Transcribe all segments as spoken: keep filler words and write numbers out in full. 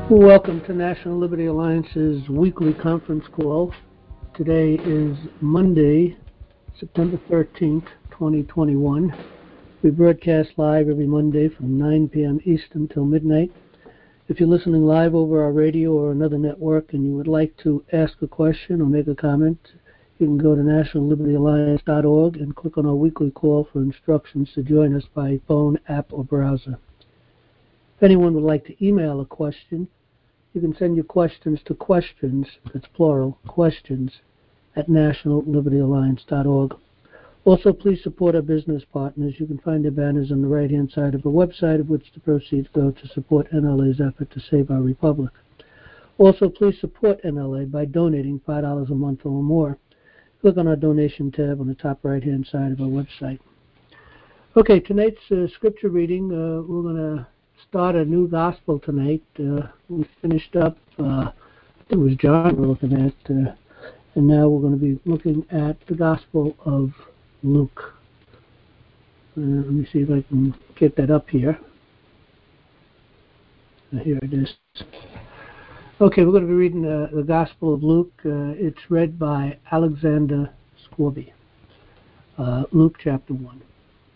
Welcome to National Liberty Alliance's weekly conference call. Today is Monday, September thirteenth, twenty twenty-one. We broadcast live every Monday from nine p m Eastern till midnight. If you're listening live over our radio or another network and you would like to ask a question or make a comment, you can go to national liberty alliance dot org and click on our weekly call for instructions to join us by phone, app, or browser. If anyone would like to email a question, you can send your questions to questions, that's plural, questions, at national liberty alliance dot org. Also, please support our business partners. You can find their banners on the right-hand side of the website, of which the proceeds go to support N L A's effort to save our republic. Also, please support N L A by donating five dollars a month or more. Click on our donation tab on the top right-hand side of our website. Okay, tonight's uh, scripture reading, uh, we're going to start a new gospel tonight. Uh, we finished up, uh, it was John we're looking at, uh, and now we're going to be looking at the Gospel of Luke. Uh, let me see if I can get that up here. Uh, here it is. Okay, we're going to be reading uh, the Gospel of Luke. Uh, it's read by Alexander Scorby. Uh, Luke chapter one.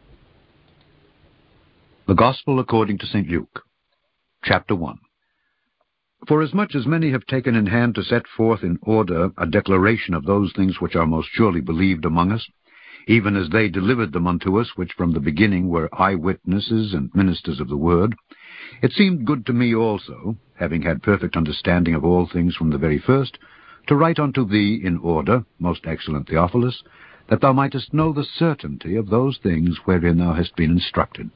The Gospel according to Saint Luke, chapter one. Forasmuch as many have taken in hand to set forth in order a declaration of those things which are most surely believed among us, even as they delivered them unto us, which from the beginning were eyewitnesses and ministers of the word, it seemed good to me also, having had perfect understanding of all things from the very first, to write unto thee in order, most excellent Theophilus, that thou mightest know the certainty of those things wherein thou hast been instructed.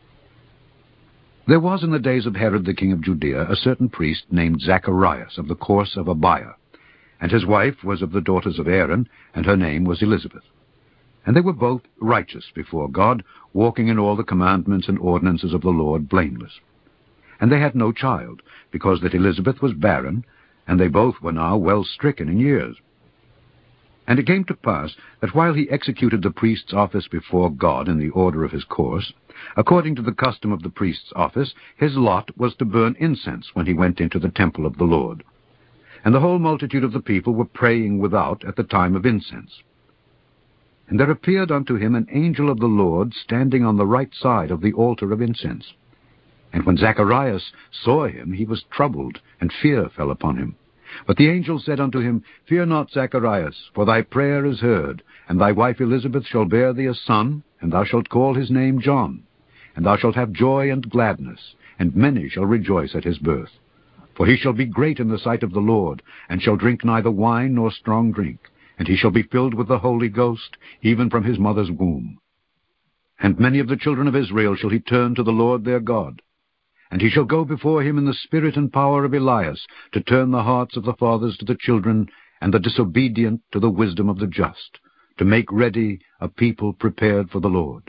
There was in the days of Herod the king of Judea a certain priest named Zacharias of the course of Abiah, and his wife was of the daughters of Aaron, and her name was Elizabeth. And they were both righteous before God, walking in all the commandments and ordinances of the Lord blameless. And they had no child, because that Elizabeth was barren, and they both were now well stricken in years. And it came to pass that while he executed the priest's office before God in the order of his course, according to the custom of the priest's office, his lot was to burn incense when he went into the temple of the Lord. And the whole multitude of the people were praying without at the time of incense. And there appeared unto him an angel of the Lord standing on the right side of the altar of incense. And when Zacharias saw him, he was troubled, and fear fell upon him. But the angel said unto him, Fear not, Zacharias, for thy prayer is heard, and thy wife Elizabeth shall bear thee a son, and thou shalt call his name John. And thou shalt have joy and gladness, and many shall rejoice at his birth. For he shall be great in the sight of the Lord, and shall drink neither wine nor strong drink, and he shall be filled with the Holy Ghost, even from his mother's womb. And many of the children of Israel shall he turn to the Lord their God. And he shall go before him in the spirit and power of Elias, to turn the hearts of the fathers to the children, and the disobedient to the wisdom of the just, to make ready a people prepared for the Lord.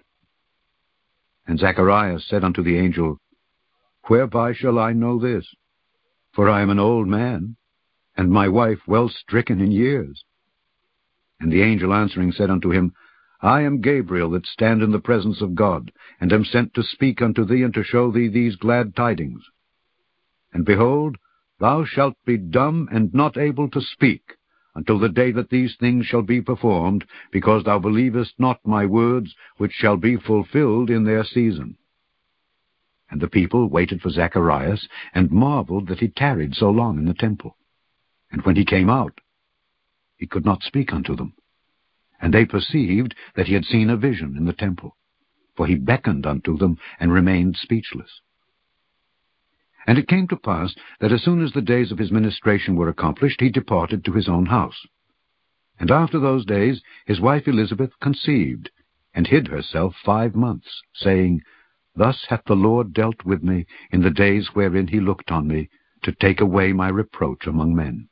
And Zacharias said unto the angel, Whereby shall I know this? For I am an old man, and my wife well stricken in years. And the angel answering said unto him, I am Gabriel, that stand in the presence of God, and am sent to speak unto thee, and to show thee these glad tidings. And behold, thou shalt be dumb and not able to speak, until the day that these things shall be performed, because thou believest not my words, which shall be fulfilled in their season. And the people waited for Zacharias, and marveled that he tarried so long in the temple. And when he came out, he could not speak unto them. And they perceived that he had seen a vision in the temple, for he beckoned unto them, and remained speechless. And it came to pass that as soon as the days of his ministration were accomplished, he departed to his own house. And after those days his wife Elizabeth conceived, and hid herself five months, saying, Thus hath the Lord dealt with me in the days wherein he looked on me, to take away my reproach among men.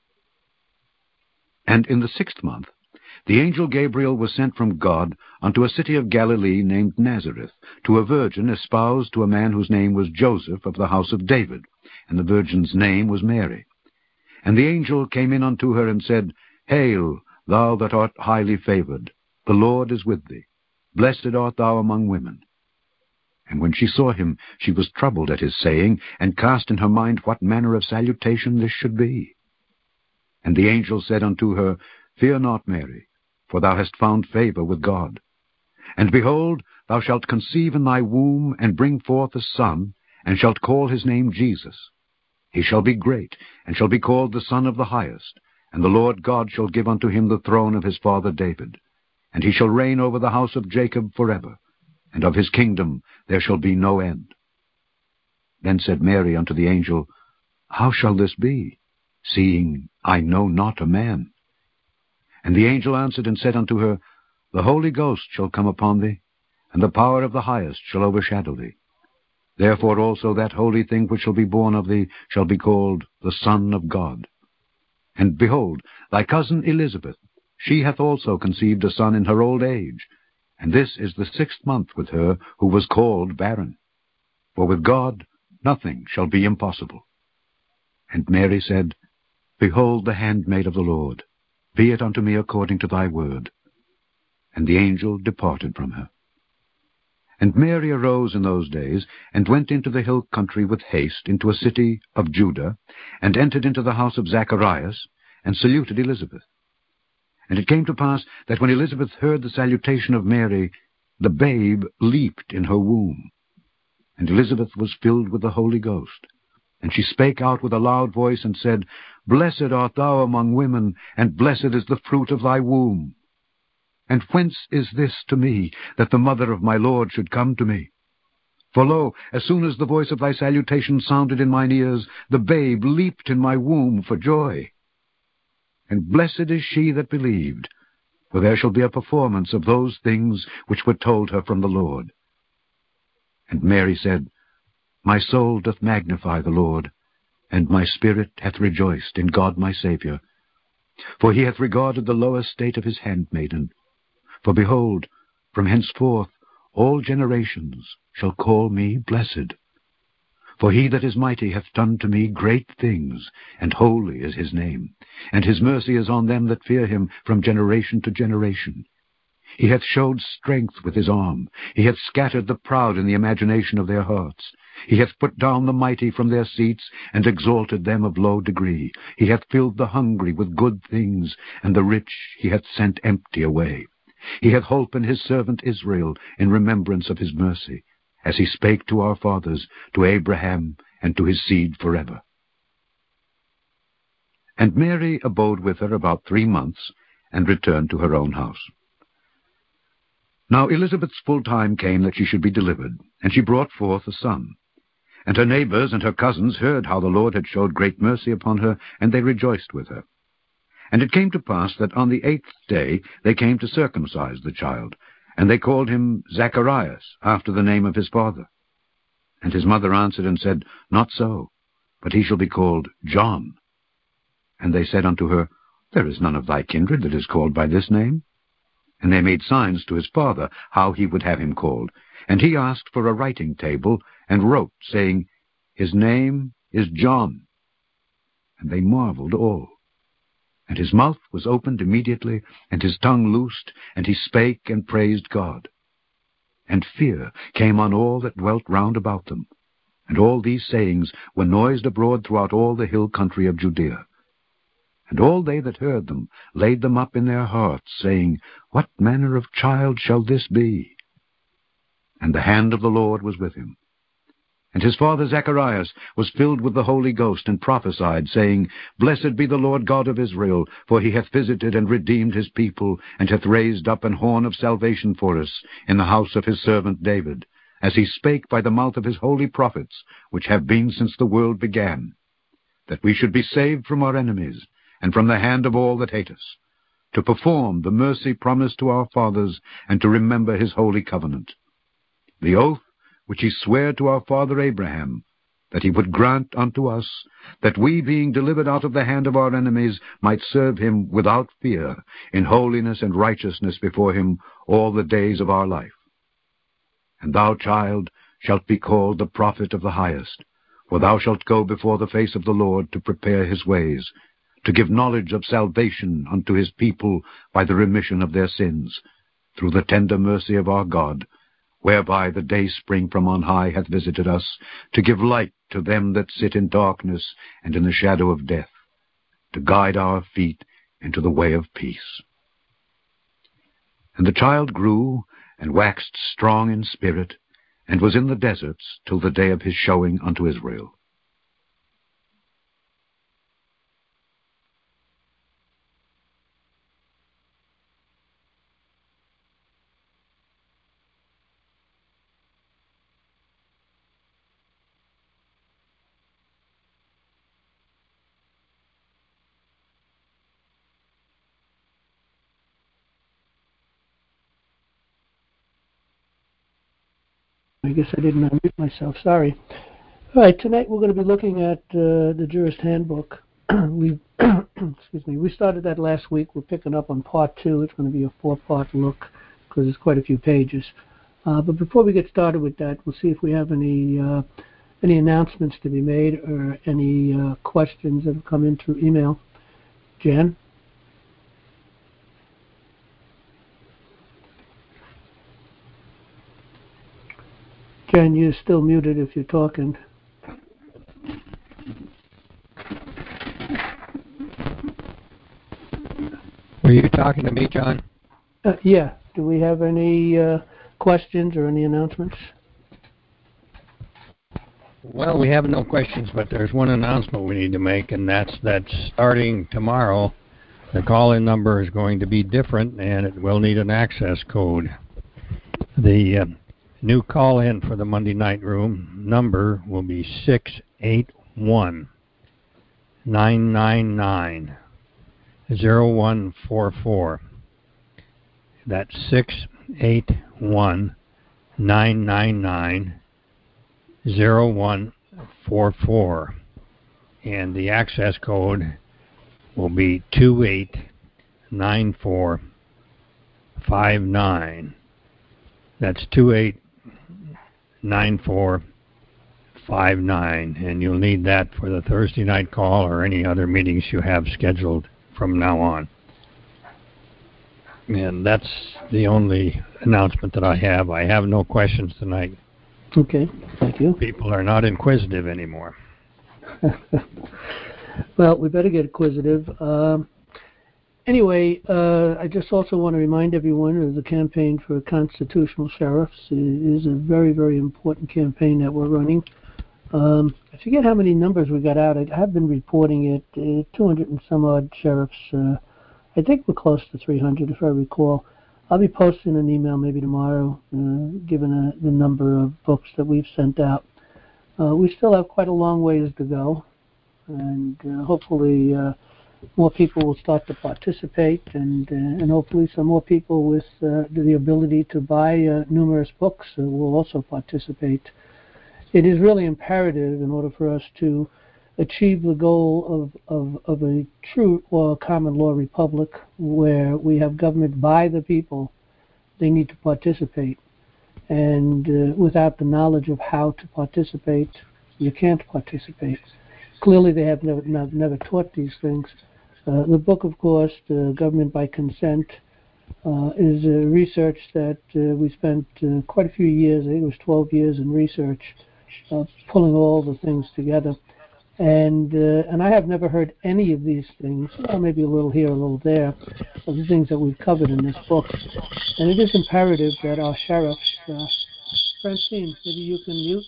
And in the sixth month the angel Gabriel was sent from God unto a city of Galilee named Nazareth, to a virgin espoused to a man whose name was Joseph, of the house of David, and the virgin's name was Mary. And the angel came in unto her and said, Hail, thou that art highly favored, the Lord is with thee. Blessed art thou among women. And when she saw him, she was troubled at his saying, and cast in her mind what manner of salutation this should be. And the angel said unto her, Fear not, Mary, for thou hast found favor with God. And behold, thou shalt conceive in thy womb, and bring forth a son, and shalt call his name Jesus. He shall be great, and shall be called the Son of the Highest, and the Lord God shall give unto him the throne of his father David. And he shall reign over the house of Jacob forever, and of his kingdom there shall be no end. Then said Mary unto the angel, How shall this be, seeing I know not a man? And the angel answered and said unto her, The Holy Ghost shall come upon thee, and the power of the Highest shall overshadow thee. Therefore also that holy thing which shall be born of thee shall be called the Son of God. And behold, thy cousin Elizabeth, she hath also conceived a son in her old age, and this is the sixth month with her who was called barren. For with God nothing shall be impossible. And Mary said, Behold the handmaid of the Lord, be it unto me according to thy word. And the angel departed from her. And Mary arose in those days, and went into the hill country with haste into a city of Judah, and entered into the house of Zacharias, and saluted Elizabeth. And it came to pass that when Elizabeth heard the salutation of Mary, the babe leaped in her womb. And Elizabeth was filled with the Holy Ghost. And she spake out with a loud voice, and said, Blessed art thou among women, and blessed is the fruit of thy womb. And whence is this to me, that the mother of my Lord should come to me? For lo, as soon as the voice of thy salutation sounded in mine ears, the babe leaped in my womb for joy. And blessed is she that believed, for there shall be a performance of those things which were told her from the Lord. And Mary said, My soul doth magnify the Lord, and my spirit hath rejoiced in God my Saviour. For he hath regarded the low estate of his handmaiden. For behold, from henceforth all generations shall call me blessed. For he that is mighty hath done to me great things, and holy is his name, and his mercy is on them that fear him from generation to generation. He hath showed strength with his arm. He hath scattered the proud in the imagination of their hearts. He hath put down the mighty from their seats, and exalted them of low degree. He hath filled the hungry with good things, and the rich he hath sent empty away. He hath holpen his servant Israel in remembrance of his mercy, as he spake to our fathers, to Abraham, and to his seed forever. And Mary abode with her about three months, and returned to her own house. Now Elizabeth's full time came that she should be delivered, and she brought forth a son. And her neighbors and her cousins heard how the Lord had showed great mercy upon her, and they rejoiced with her. And it came to pass that on the eighth day they came to circumcise the child, and they called him Zacharias, after the name of his father. And his mother answered and said, Not so, but he shall be called John. And they said unto her, There is none of thy kindred that is called by this name. And they made signs to his father how he would have him called. And he asked for a writing table, and wrote, saying, His name is John. And they marveled all. And his mouth was opened immediately, and his tongue loosed, and he spake and praised God. And fear came on all that dwelt round about them. And all these sayings were noised abroad throughout all the hill country of Judea. And all they that heard them laid them up in their hearts, saying, What manner of child shall this be? And the hand of the Lord was with him. And his father Zacharias was filled with the Holy Ghost, and prophesied, saying, Blessed be the Lord God of Israel, for he hath visited and redeemed his people, and hath raised up an horn of salvation for us in the house of his servant David, as he spake by the mouth of his holy prophets, which have been since the world began, that we should be saved from our enemies, and from the hand of all that hate us, to perform the mercy promised to our fathers, and to remember his holy covenant. The oath which he sware to our father Abraham, that he would grant unto us, that we, being delivered out of the hand of our enemies, might serve him without fear, in holiness and righteousness before him all the days of our life. And thou, child, shalt be called the prophet of the Highest, for thou shalt go before the face of the Lord to prepare his ways, to give knowledge of salvation unto his people by the remission of their sins, through the tender mercy of our God, whereby the day spring from on high hath visited us, to give light to them that sit in darkness and in the shadow of death, to guide our feet into the way of peace. And the child grew, and waxed strong in spirit, and was in the deserts till the day of his showing unto Israel. I guess I didn't unmute myself. Sorry. All right. Tonight we're going to be looking at uh, the Jurist Handbook. we, excuse me. We started that last week. We're picking up on part two. It's going to be a four-part look because there's quite a few pages. Uh, but before we get started with that, we'll see if we have any uh, any announcements to be made or any uh, questions that have come in through email. Jan? Jan, you're still muted if you're talking. Were you talking to me, John? Uh, yeah. Do we have any uh, questions or any announcements? Well, we have no questions, but there's one announcement we need to make, and that's that starting tomorrow, the call-in number is going to be different, and it will need an access code. The uh, new call-in for the Monday night room number will be six eight one, nine nine nine, zero one four four. That's six eight one, nine nine nine, zero one four four. And the access code will be two eight nine four five nine. That's two eight nine four five nine, and you'll need that for the Thursday night call or any other meetings you have scheduled from now on. And that's the only announcement that I have. I have no questions tonight. Okay, thank you. People are not inquisitive anymore. Well, we better get inquisitive. Um, Anyway, uh, I just also want to remind everyone of the campaign for constitutional sheriffs. It is a very, very important campaign that we're running. Um, I forget how many numbers we got out. I have been reporting it, uh, two hundred and some odd sheriffs. Uh, I think we're close to three hundred, if I recall. I'll be posting an email maybe tomorrow, uh, given a, the number of books that we've sent out. Uh, we still have quite a long ways to go, and uh, hopefully uh, more people will start to participate, and uh, and hopefully some more people with uh, the ability to buy uh, numerous books uh, will also participate. It is really imperative in order for us to achieve the goal of, of, of a true or common law republic where we have government by the people. They need to participate. And uh, without the knowledge of how to participate, you can't participate. Clearly they have never, never, never taught these things. Uh, the book, of course, uh, Government by Consent, uh, is a research that uh, we spent uh, quite a few years, I think it was twelve years in research, uh, pulling all the things together. And uh, and I have never heard any of these things, well, maybe a little here, a little there, of the things that we've covered in this book. And it is imperative that our sheriffs, uh, Francine, maybe you can mute?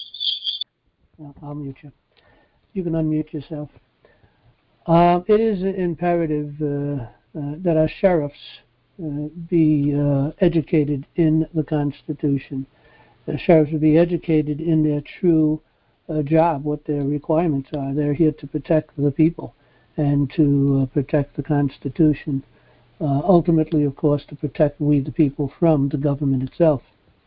No, I'll mute you. You can unmute yourself. Uh, it is imperative uh, uh, that our sheriffs uh, be uh, educated in the Constitution. The sheriffs will be educated in their true uh, job, what their requirements are. They're here to protect the people and to uh, protect the Constitution. Uh, ultimately, of course, to protect we the people from the government itself.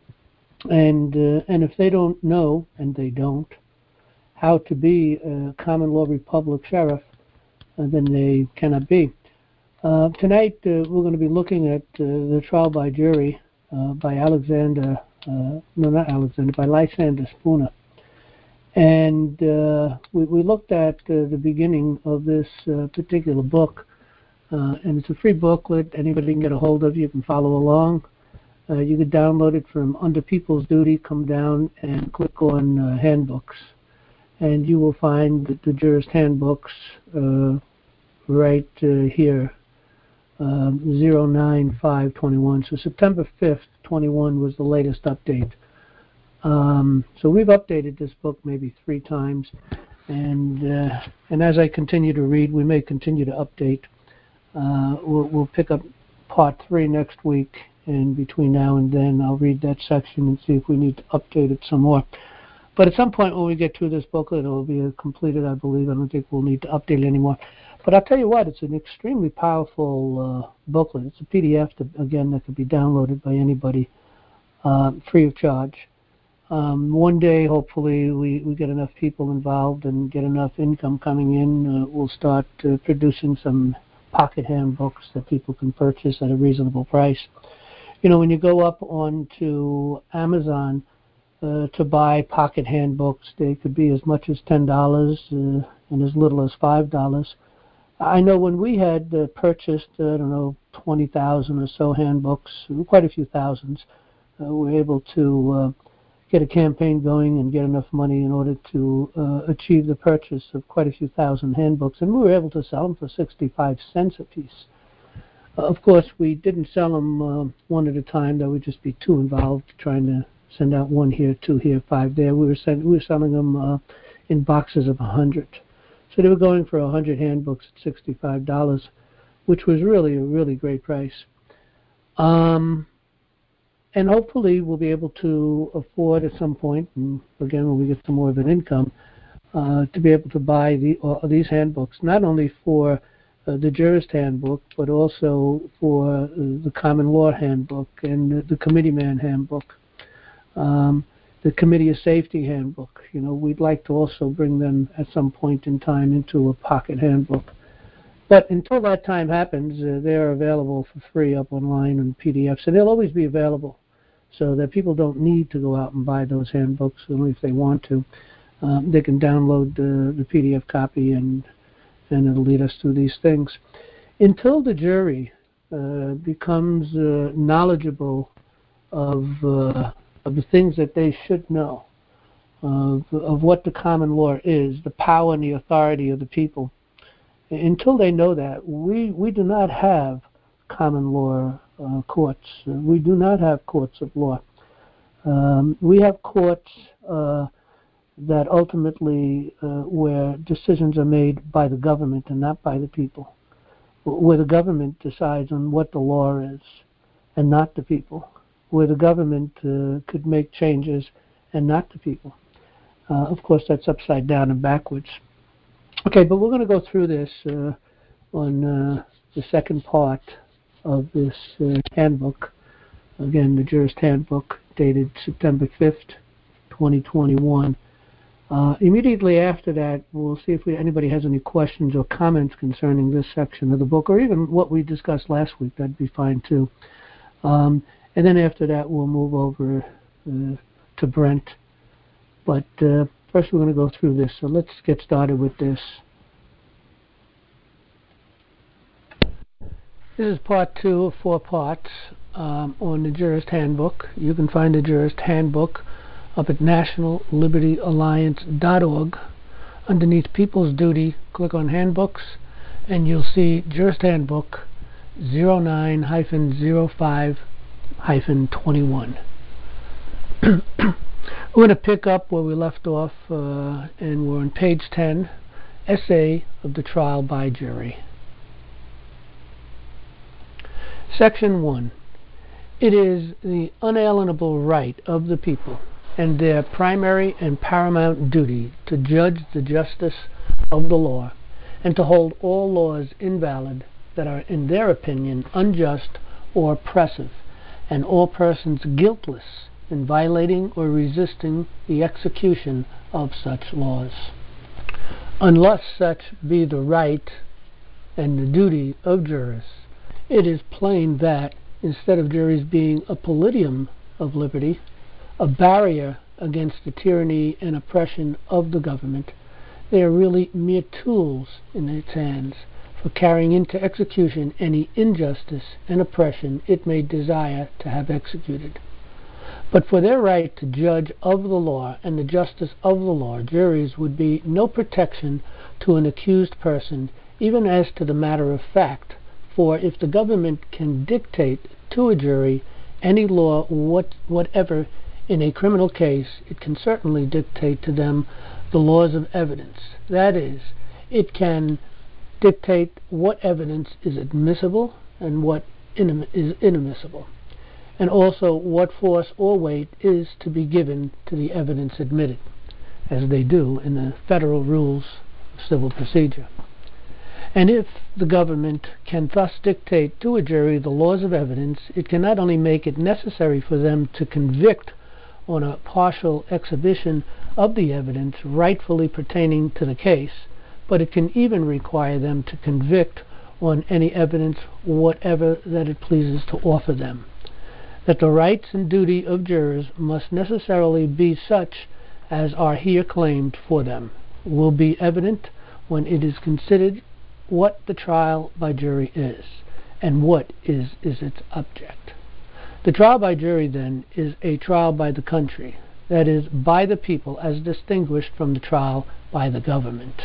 And uh, and if they don't know, and they don't, how to be a common law republic sheriff, uh, then they cannot be. Uh, tonight uh, we're going to be looking at uh, the trial by jury uh, by Alexander, uh, no not Alexander, by Lysander Spooner. And uh, we, we looked at uh, the beginning of this uh, particular book, uh, and it's a free booklet. Anybody can get a hold of. You can follow along. Uh, you could download it from under People's Duty, come down and click on uh, Handbooks. And you will find the, the Jurist Handbooks uh, right uh, here, um, zero nine five twenty-one. So September fifth, twenty-one was the latest update. Um, so we've updated this book maybe three times. And uh, and as I continue to read, we may continue to update. Uh, we'll, we'll pick up part three next week. And between now and then, I'll read that section and see if we need to update it some more. But at some point when we get through this booklet, it will be completed, I believe. I don't think we'll need to update it anymore. But I'll tell you what, it's an extremely powerful uh, booklet. It's a P D F, to, again, that can be downloaded by anybody uh, free of charge. Um, one day, hopefully, we, we get enough people involved and get enough income coming in. Uh, we'll start uh, producing some pocket handbooks that people can purchase at a reasonable price. You know, when you go up onto Amazon uh, to buy pocket handbooks, they could be as much as ten dollars uh, and as little as five dollars. I know when we had uh, purchased, uh, I don't know, twenty thousand or so handbooks, quite a few thousands, uh, we were able to uh, get a campaign going and get enough money in order to uh, achieve the purchase of quite a few thousand handbooks, and we were able to sell them for sixty-five cents a piece. Uh, of course, we didn't sell them uh, one at a time. That would just be too involved, trying to send out one here, two here, five there. We were, send, we were selling them uh, in boxes of one hundred. So they were going for one hundred handbooks at sixty-five dollars, which was really a really great price. Um, and hopefully we'll be able to afford at some point, and again when we get some more of an income, uh, to be able to buy the, uh, these handbooks, not only for Uh, the Jurist Handbook, but also for uh, the Common Law Handbook and uh, the Committeeman Handbook, um, the Committee of Safety Handbook. You know, we'd like to also bring them at some point in time into a pocket handbook. But until that time happens, uh, they are available for free up online in P D Fs, and they'll always be available so that people don't need to go out and buy those handbooks only if they want to. Um, they can download the, the P D F copy and and it'll lead us through these things. Until the jury uh, becomes uh, knowledgeable of, uh, of the things that they should know, of, of what the common law is, the power and the authority of the people, until they know that, we, we do not have common law uh, courts. Uh, we do not have courts of law. Um, we have courts uh, that ultimately uh, where decisions are made by the government and not by the people, where the government decides on what the law is and not the people, where the government uh, could make changes and not the people. Uh, of course, that's upside down and backwards. Okay, but we're going to go through this uh, on uh, the second part of this uh, handbook. Again, the Jurist Handbook, dated September fifth, twenty twenty-one. Uh, immediately after that, we'll see if we, anybody has any questions or comments concerning this section of the book, or even what we discussed last week. That'd be fine too. Um, and then after that, we'll move over uh, to Brent. But uh, first, we're going to go through this. So let's get started with this. This is part two of four parts um, on the Jurist Handbook. You can find the Jurist Handbook up at national liberty alliance dot org. Underneath People's Duty, click on Handbooks, and you'll see Jurist Handbook zero nine zero five twenty-one. We're going to pick up where we left off, uh, and we're on page ten, Essay of the Trial by Jury. Section one. It is the unalienable right of the people and their primary and paramount duty to judge the justice of the law and to hold all laws invalid that are, in their opinion, unjust or oppressive, and all persons guiltless in violating or resisting the execution of such laws. Unless such be the right and the duty of jurists, it is plain that, instead of juries being a palladium of liberty, a barrier against the tyranny and oppression of the government, they are really mere tools in its hands for carrying into execution any injustice and oppression it may desire to have executed. But for their right to judge of the law and the justice of the law, juries would be no protection to an accused person, even as to the matter of fact, for if the government can dictate to a jury any law what, whatever in a criminal case, it can certainly dictate to them the laws of evidence. That is, it can dictate what evidence is admissible and what inim- is inadmissible, and also what force or weight is to be given to the evidence admitted, as they do in the federal rules of civil procedure. And if the government can thus dictate to a jury the laws of evidence, it can not only make it necessary for them to convict on a partial exhibition of the evidence rightfully pertaining to the case, but it can even require them to convict on any evidence whatever that it pleases to offer them. That the rights and duty of jurors must necessarily be such as are here claimed for them will be evident when it is considered what the trial by jury is, and what is, is its object. The trial by jury, then, is a trial by the country, that is, by the people, as distinguished from the trial by the government.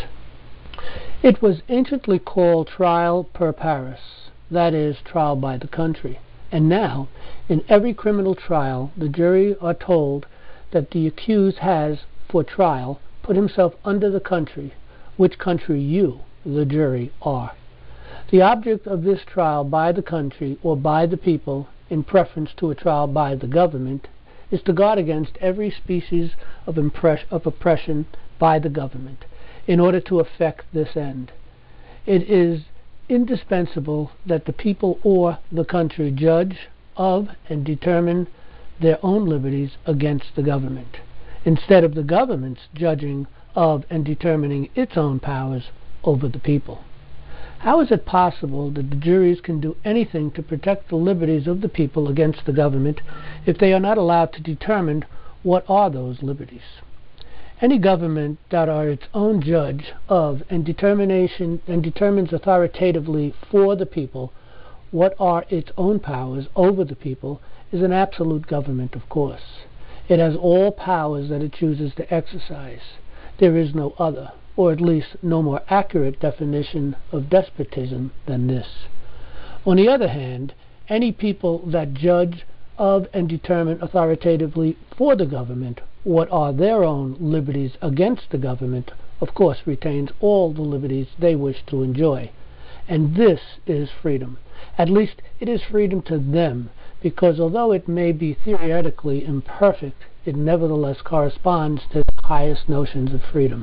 It was anciently called trial per pares, that is, trial by the country, and now, in every criminal trial, the jury are told that the accused has, for trial, put himself under the country, which country you, the jury, are. The object of this trial by the country, or by the people, in preference to a trial by the government, is to guard against every species of, impress- of oppression by the government, in order to effect this end. It is indispensable that the people or the country judge of and determine their own liberties against the government, instead of the government's judging of and determining its own powers over the people. How is it possible that the juries can do anything to protect the liberties of the people against the government if they are not allowed to determine what are those liberties? Any government that are its own judge of and determination and determines authoritatively for the people what are its own powers over the people is an absolute government, of course. It has all powers that it chooses to exercise. There is no other, or at least no more accurate definition of despotism than this. On the other hand, any people that judge of and determine authoritatively for the government what are their own liberties against the government, of course retains all the liberties they wish to enjoy. And this is freedom. At least it is freedom to them, because although it may be theoretically imperfect, it nevertheless corresponds to the highest notions of freedom.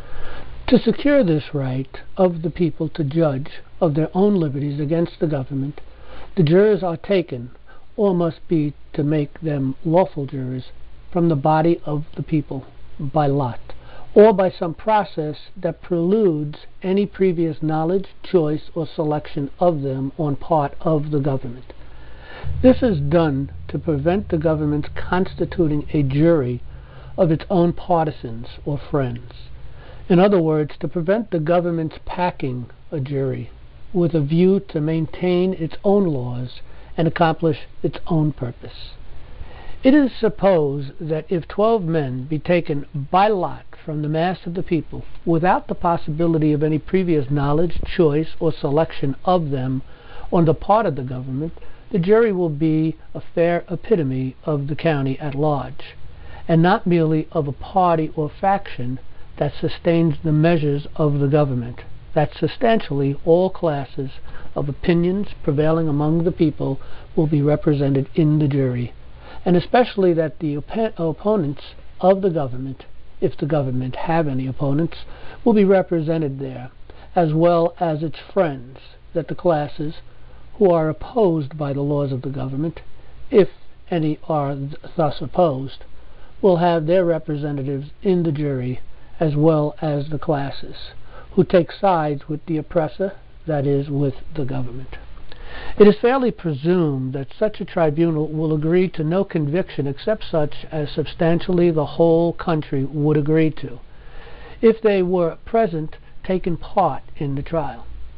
To secure this right of the people to judge of their own liberties against the government, the jurors are taken, or must be to make them lawful jurors, from the body of the people by lot, or by some process that preludes any previous knowledge, choice, or selection of them on part of the government. This is done to prevent the government constituting a jury of its own partisans or friends. In other words, to prevent the government's packing a jury with a view to maintain its own laws and accomplish its own purpose. It is supposed that if twelve men be taken by lot from the mass of the people, without the possibility of any previous knowledge, choice, or selection of them on the part of the government, the jury will be a fair epitome of the county at large, and not merely of a party or faction that sustains the measures of the government, that substantially all classes of opinions prevailing among the people will be represented in the jury, and especially that the op- opponents of the government, if the government have any opponents, will be represented there, as well as its friends, that the classes who are opposed by the laws of the government, if any are th- thus opposed, will have their representatives in the jury, as well as the classes who take sides with the oppressor, that is, with the government. It is fairly presumed that such a tribunal will agree to no conviction except such as substantially the whole country would agree to, if they were present, taken part in the trial.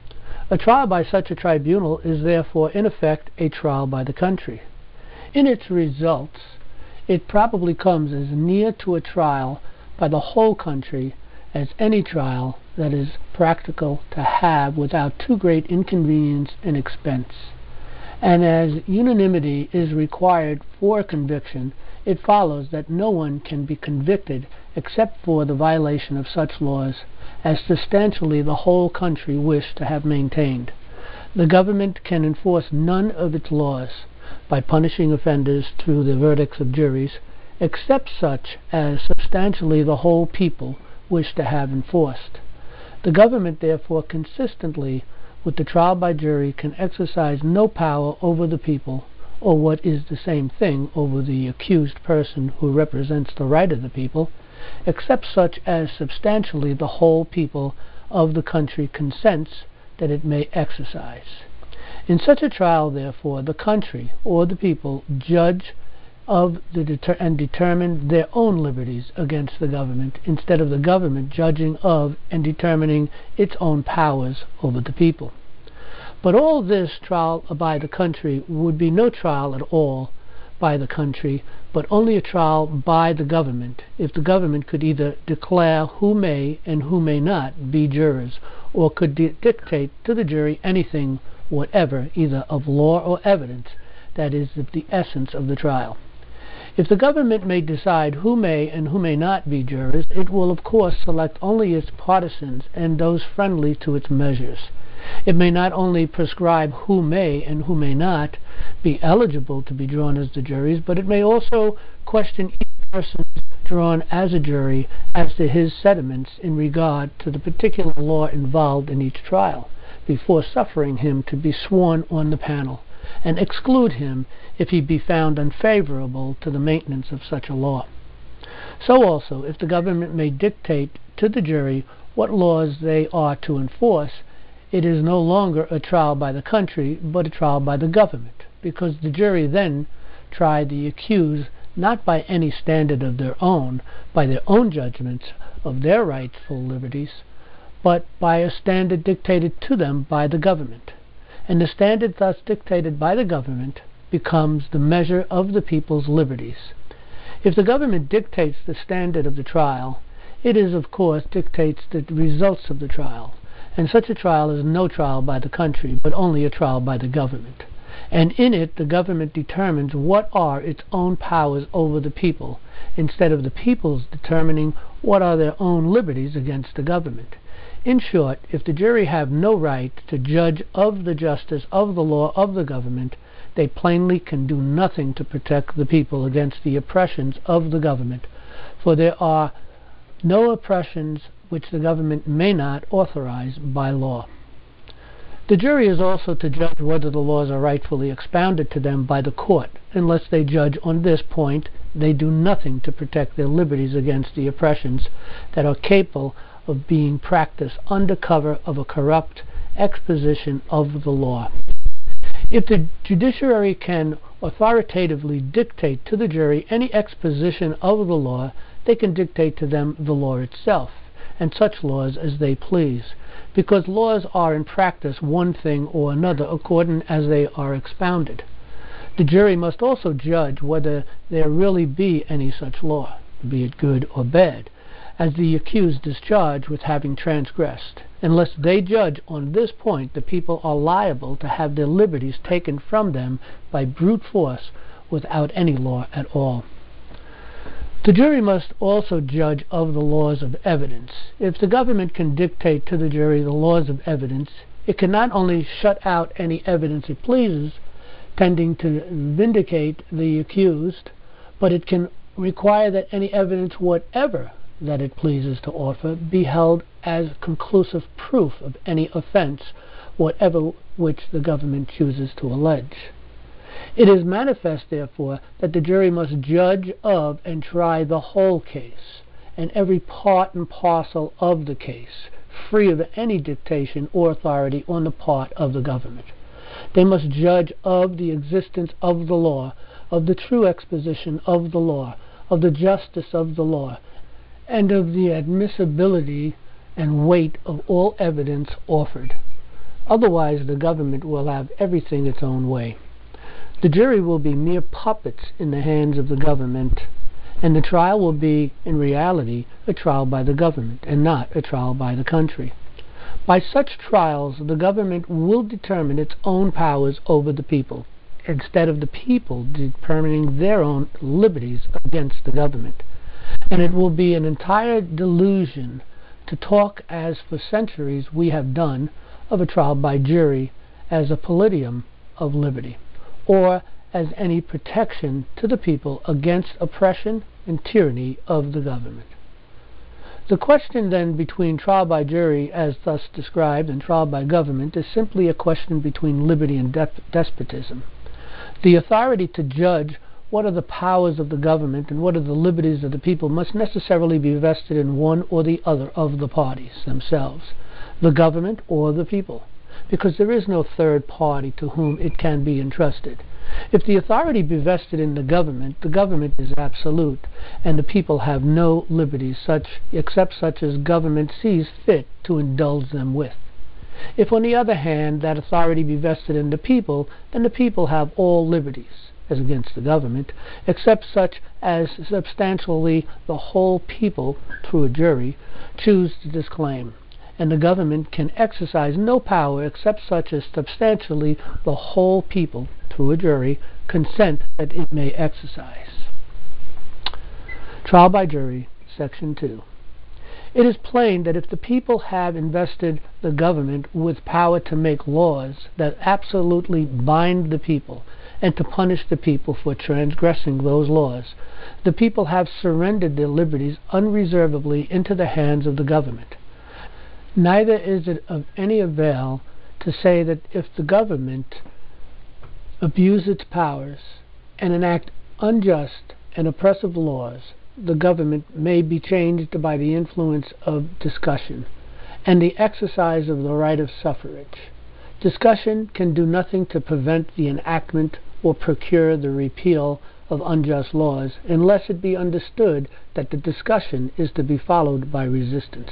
A trial by such a tribunal is therefore in effect a trial by the country. In its results, it probably comes as near to a trial by the whole country as any trial that is practical to have without too great inconvenience and expense. And as unanimity is required for conviction, it follows that no one can be convicted except for the violation of such laws as substantially the whole country wish to have maintained. The government can enforce none of its laws by punishing offenders through the verdicts of juries, except such as substantially the whole people wish to have enforced. The government, therefore, consistently with the trial by jury, can exercise no power over the people, or what is the same thing, over the accused person who represents the right of the people, except such as substantially the whole people of the country consents that it may exercise. In such a trial, therefore, the country or the people judge of the deter- and determine their own liberties against the government, instead of the government judging of and determining its own powers over the people. But all this trial by the country would be no trial at all by the country, but only a trial by the government, if the government could either declare who may and who may not be jurors, or could di- dictate to the jury anything whatever, either of law or evidence, that is the essence of the trial. If the government may decide who may and who may not be jurors, it will of course select only its partisans and those friendly to its measures. It may not only prescribe who may and who may not be eligible to be drawn as the juries, but it may also question each person drawn as a jury as to his sentiments in regard to the particular law involved in each trial, before suffering him to be sworn on the panel, and exclude him if he be found unfavorable to the maintenance of such a law. So also, if the government may dictate to the jury what laws they are to enforce, it is no longer a trial by the country, but a trial by the government, because the jury then try the accused not by any standard of their own, by their own judgments of their rightful liberties, but by a standard dictated to them by the government. And the standard thus dictated by the government becomes the measure of the people's liberties. If the government dictates the standard of the trial, it is, of course, dictates the results of the trial, and such a trial is no trial by the country, but only a trial by the government. And in it the government determines what are its own powers over the people, instead of the people's determining what are their own liberties against the government. In short, if the jury have no right to judge of the justice of the law of the government, they plainly can do nothing to protect the people against the oppressions of the government, for there are no oppressions which the government may not authorize by law. The jury is also to judge whether the laws are rightfully expounded to them by the court. Unless they judge on this point, they do nothing to protect their liberties against the oppressions that are capable of being practiced under cover of a corrupt exposition of the law. If the judiciary can authoritatively dictate to the jury any exposition of the law, they can dictate to them the law itself, and such laws as they please, because laws are in practice one thing or another according as they are expounded. The jury must also judge whether there really be any such law, be it good or bad, as the accused is charged with having transgressed. Unless they judge on this point, the people are liable to have their liberties taken from them by brute force without any law at all. The jury must also judge of the laws of evidence. If the government can dictate to the jury the laws of evidence, it can not only shut out any evidence it pleases, tending to vindicate the accused, but it can require that any evidence whatever that it pleases to offer be held as conclusive proof of any offense, whatever which the government chooses to allege. It is manifest, therefore, that the jury must judge of and try the whole case, and every part and parcel of the case, free of any dictation or authority on the part of the government. They must judge of the existence of the law, of the true exposition of the law, of the justice of the law, and of the admissibility and weight of all evidence offered. Otherwise, the government will have everything its own way. The jury will be mere puppets in the hands of the government, and the trial will be, in reality, a trial by the government, and not a trial by the country. By such trials, the government will determine its own powers over the people, instead of the people determining their own liberties against the government. And it will be an entire delusion to talk, as for centuries we have done, of a trial by jury as a palladium of liberty, or as any protection to the people against oppression and tyranny of the government. The question then between trial by jury, as thus described, and trial by government is simply a question between liberty and de- despotism. The authority to judge what are the powers of the government and what are the liberties of the people must necessarily be vested in one or the other of the parties themselves, the government or the people, because there is no third party to whom it can be entrusted. If the authority be vested in the government, the government is absolute, and the people have no liberties such except such as government sees fit to indulge them with. If, on the other hand, that authority be vested in the people, then the people have all liberties, as against the government, except such as substantially the whole people, through a jury, choose to disclaim. And the government can exercise no power except such as substantially the whole people, through a jury, consent that it may exercise. Trial by jury, Section two. It is plain that if the people have invested the government with power to make laws that absolutely bind the people and to punish the people for transgressing those laws, the people have surrendered their liberties unreservedly into the hands of the government. Neither is it of any avail to say that if the government abuse its powers and enact unjust and oppressive laws, the government may be changed by the influence of discussion and the exercise of the right of suffrage. Discussion can do nothing to prevent the enactment or procure the repeal of unjust laws unless it be understood that the discussion is to be followed by resistance.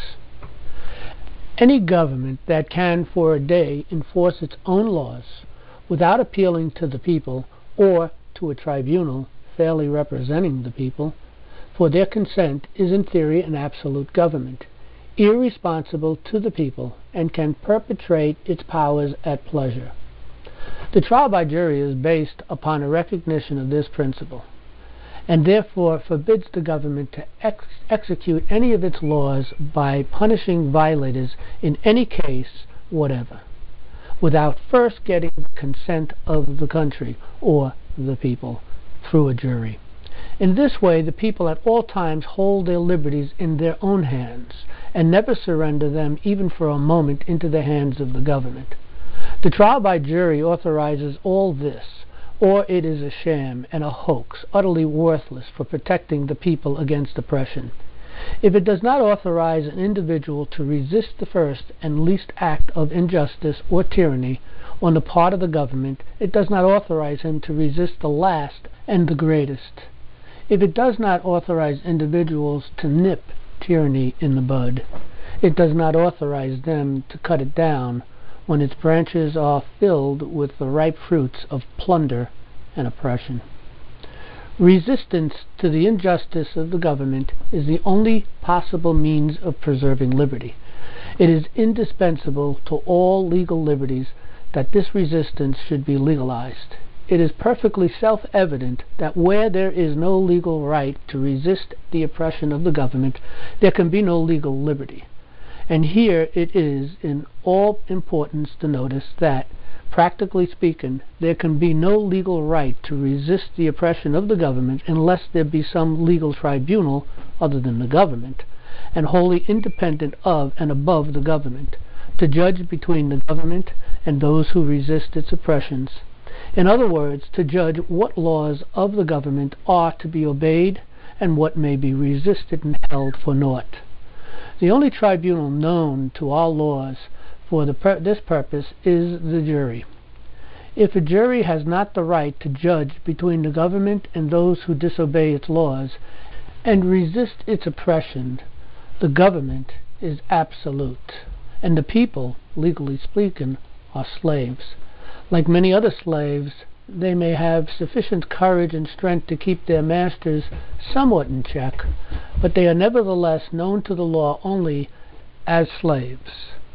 Any government that can for a day enforce its own laws without appealing to the people or to a tribunal fairly representing the people for their consent is in theory an absolute government, irresponsible to the people, and can perpetrate its powers at pleasure. The trial by jury is based upon a recognition of this principle, and therefore forbids the government to ex- execute any of its laws by punishing violators in any case whatever, without first getting the consent of the country or the people through a jury. In this way, the people at all times hold their liberties in their own hands and never surrender them even for a moment into the hands of the government. The trial by jury authorizes all this, or it is a sham and a hoax, utterly worthless for protecting the people against oppression. If it does not authorize an individual to resist the first and least act of injustice or tyranny on the part of the government, it does not authorize him to resist the last and the greatest. If it does not authorize individuals to nip tyranny in the bud, it does not authorize them to cut it down when its branches are filled with the ripe fruits of plunder and oppression. Resistance to the injustice of the government is the only possible means of preserving liberty. It is indispensable to all legal liberties that this resistance should be legalized. It is perfectly self-evident that where there is no legal right to resist the oppression of the government, there can be no legal liberty. And here it is in all importance to notice that, practically speaking, there can be no legal right to resist the oppression of the government unless there be some legal tribunal other than the government, and wholly independent of and above the government, to judge between the government and those who resist its oppressions. In other words, to judge what laws of the government are to be obeyed and what may be resisted and held for naught. The only tribunal known to all laws for the pur- this purpose is the jury. If a jury has not the right to judge between the government and those who disobey its laws and resist its oppression, the government is absolute, and the people, legally speaking, are slaves. Like many other slaves, they may have sufficient courage and strength to keep their masters somewhat in check, but they are nevertheless known to the law only as slaves.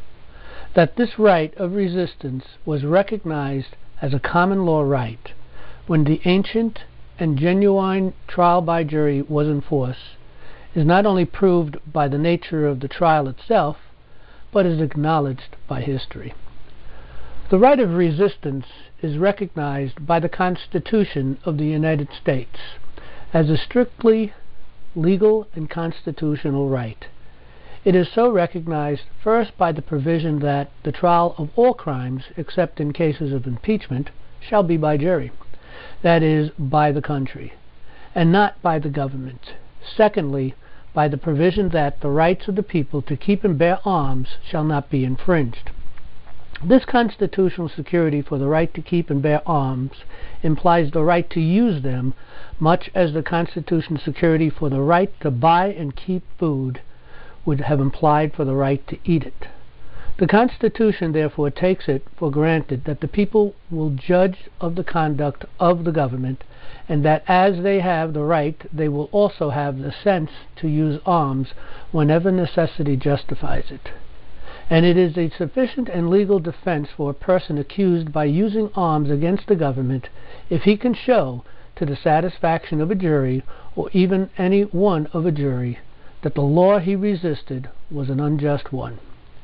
That this right of resistance was recognized as a common law right when the ancient and genuine trial by jury was in force is not only proved by the nature of the trial itself, but is acknowledged by history. The right of resistance is recognized by the Constitution of the United States as a strictly legal and constitutional right. It is so recognized first by the provision that the trial of all crimes, except in cases of impeachment, shall be by jury, that is, by the country, and not by the government. Secondly, by the provision that the rights of the people to keep and bear arms shall not be infringed. This constitutional security for the right to keep and bear arms implies the right to use them, much as the constitutional security for the right to buy and keep food would have implied for the right to eat it. The Constitution therefore takes it for granted that the people will judge of the conduct of the government, and that as they have the right, they will also have the sense to use arms whenever necessity justifies it. And it is a sufficient and legal defense for a person accused by using arms against the government if he can show, to the satisfaction of a jury, or even any one of a jury, that the law he resisted was an unjust one.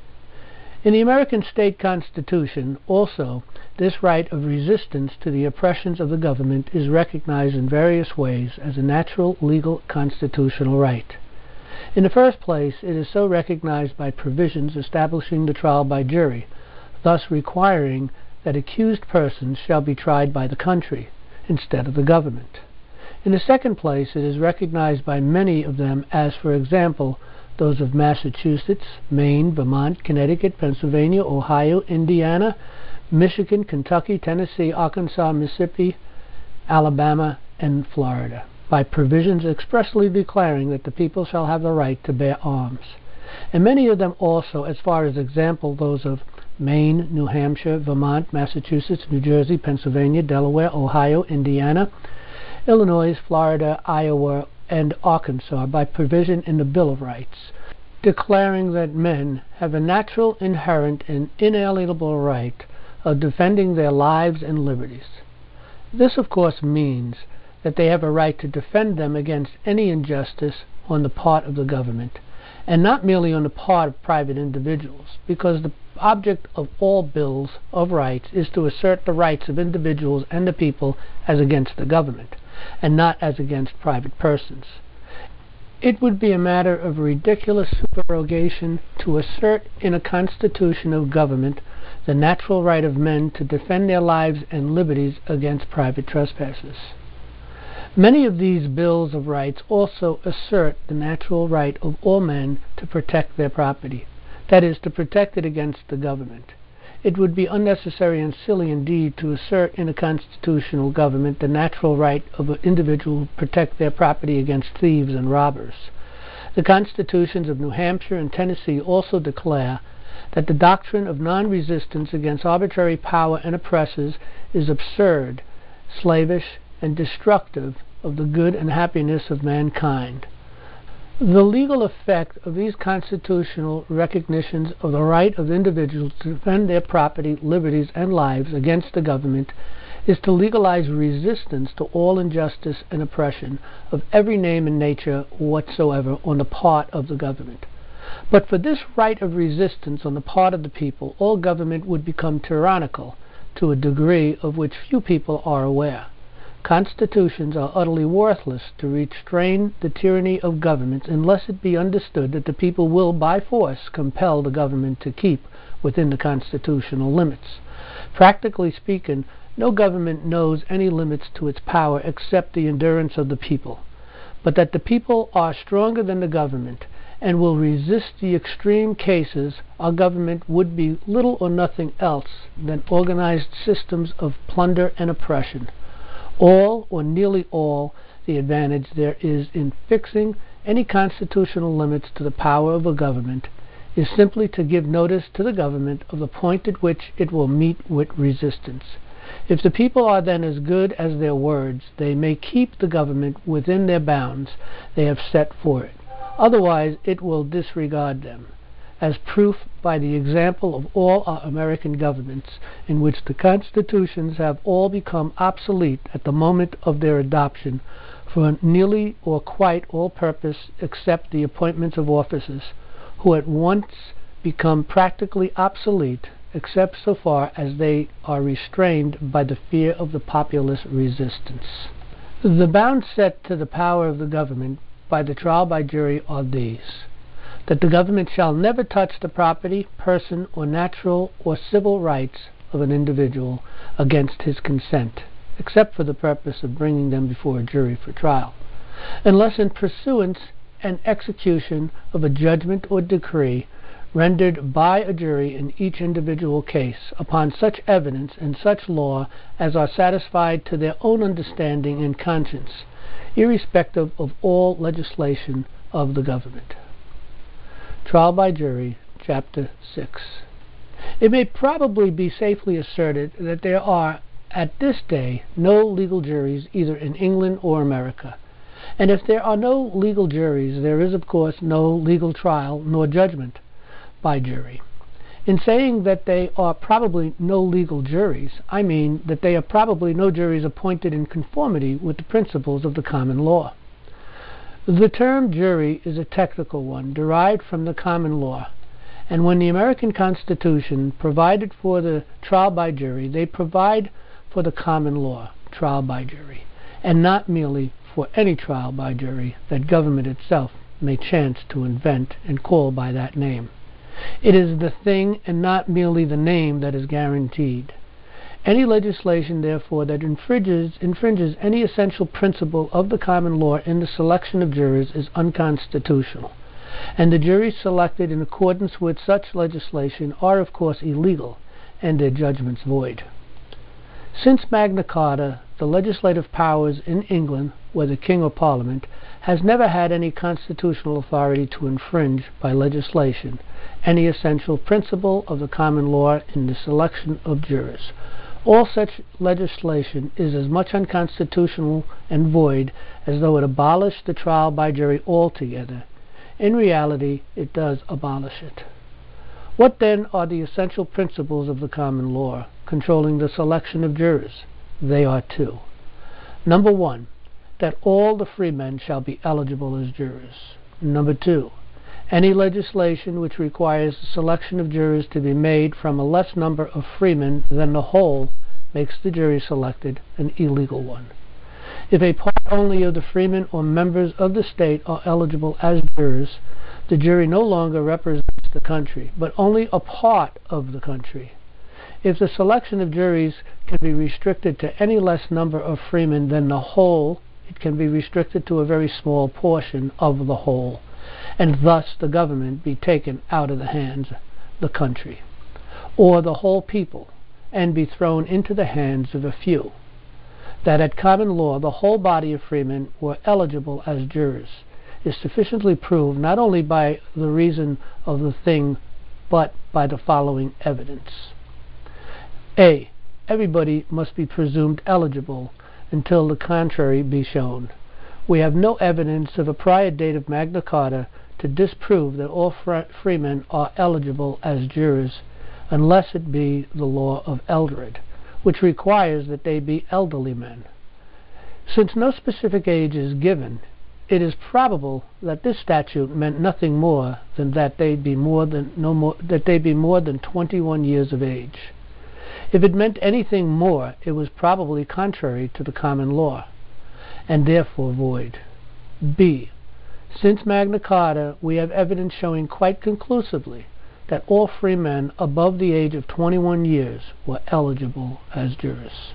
In the American state constitution, also, this right of resistance to the oppressions of the government is recognized in various ways as a natural, legal, constitutional right. In the first place, it is so recognized by provisions establishing the trial by jury, thus requiring that accused persons shall be tried by the country instead of the government. In the second place, it is recognized by many of them as, for example, those of Massachusetts, Maine, Vermont, Connecticut, Pennsylvania, Ohio, Indiana, Michigan, Kentucky, Tennessee, Arkansas, Mississippi, Alabama, and Florida, by provisions expressly declaring that the people shall have the right to bear arms. And many of them also, as far as example, those of Maine, New Hampshire, Vermont, Massachusetts, New Jersey, Pennsylvania, Delaware, Ohio, Indiana, Illinois, Florida, Iowa, and Arkansas, by provision in the Bill of Rights, declaring that men have a natural, inherent, and inalienable right of defending their lives and liberties. This, of course, means that they have a right to defend them against any injustice on the part of the government, and not merely on the part of private individuals, because the object of all bills of rights is to assert the rights of individuals and the people as against the government, and not as against private persons. It would be a matter of ridiculous supererogation to assert in a constitution of government the natural right of men to defend their lives and liberties against private trespassers. Many of these bills of rights also assert the natural right of all men to protect their property, that is, to protect it against the government. It would be unnecessary and silly indeed to assert in a constitutional government the natural right of an individual to protect their property against thieves and robbers. The constitutions of New Hampshire and Tennessee also declare that the doctrine of non-resistance against arbitrary power and oppressors is absurd, slavish, and destructive of the good and happiness of mankind. The legal effect of these constitutional recognitions of the right of individuals to defend their property, liberties, and lives against the government is to legalize resistance to all injustice and oppression of every name and nature whatsoever on the part of the government. But for this right of resistance on the part of the people, all government would become tyrannical to a degree of which few people are aware. Constitutions are utterly worthless to restrain the tyranny of governments unless it be understood that the people will by force compel the government to keep within the constitutional limits. Practically speaking, no government knows any limits to its power except the endurance of the people, but that the people are stronger than the government and will resist the extreme cases, our government would be little or nothing else than organized systems of plunder and oppression. All, or nearly all, the advantage there is in fixing any constitutional limits to the power of a government is simply to give notice to the government of the point at which it will meet with resistance. If the people are then as good as their words, they may keep the government within their bounds they have set for it. Otherwise, it will disregard them, as proof by the example of all our American governments, in which the constitutions have all become obsolete at the moment of their adoption for nearly or quite all purpose except the appointments of officers, who at once become practically obsolete except so far as they are restrained by the fear of the populace resistance. The bounds set to the power of the government by the trial by jury are these: that the government shall never touch the property, person, or natural or civil rights of an individual against his consent, except for the purpose of bringing them before a jury for trial, unless in pursuance and execution of a judgment or decree rendered by a jury in each individual case, upon such evidence and such law as are satisfied to their own understanding and conscience, irrespective of all legislation of the government. Trial by Jury, Chapter six. It may probably be safely asserted that there are, at this day, no legal juries either in England or America. And if there are no legal juries, there is, of course, no legal trial nor judgment by jury. In saying that they are probably no legal juries, I mean that they are probably no juries appointed in conformity with the principles of the common law. The term jury is a technical one, derived from the common law, and when the American Constitution provided for the trial by jury, they provide for the common law trial by jury, and not merely for any trial by jury that government itself may chance to invent and call by that name. It is the thing and not merely the name that is guaranteed. Any legislation, therefore, that infringes, infringes any essential principle of the common law in the selection of jurors is unconstitutional, and the juries selected in accordance with such legislation are, of course, illegal, and their judgments void. Since Magna Carta, the legislative powers in England, whether king or parliament, has never had any constitutional authority to infringe, by legislation, any essential principle of the common law in the selection of jurors. All such legislation is as much unconstitutional and void as though it abolished the trial by jury altogether. In reality, it does abolish it. What then are the essential principles of the common law controlling the selection of jurors? They are two. Number one, that all the freemen shall be eligible as jurors. Number two, any legislation which requires the selection of jurors to be made from a less number of freemen than the whole makes the jury selected an illegal one. If a part only of the freemen or members of the state are eligible as jurors, the jury no longer represents the country, but only a part of the country. If the selection of juries can be restricted to any less number of freemen than the whole, it can be restricted to a very small portion of the whole, and thus the government be taken out of the hands of the country, or the whole people, and be thrown into the hands of a few. That at common law the whole body of freemen were eligible as jurors is sufficiently proved not only by the reason of the thing, but by the following evidence. A. Everybody must be presumed eligible until the contrary be shown. We have no evidence of a prior date of Magna Carta to disprove that all freemen are eligible as jurors, unless it be the law of Eldred, which requires that they be elderly men. Since no specific age is given, it is probable that this statute meant nothing more than that they be more than no more that they be more than twenty-one years of age. If it meant anything more, it was probably contrary to the common law, and therefore void. B. Since Magna Carta, we have evidence showing quite conclusively that all free men above the age of twenty-one years were eligible as jurors.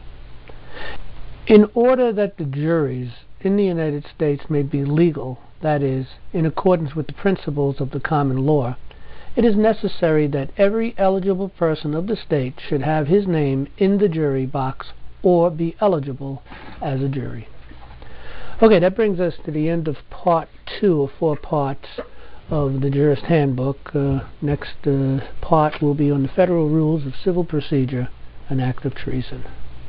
In order that the juries in the United States may be legal, that is, in accordance with the principles of the common law, it is necessary that every eligible person of the state should have his name in the jury box or be eligible as a jury. Okay, that brings us to the end of part two of four parts of the Jurist Handbook. Uh, next uh, part will be on the Federal Rules of Civil Procedure, an act of treason.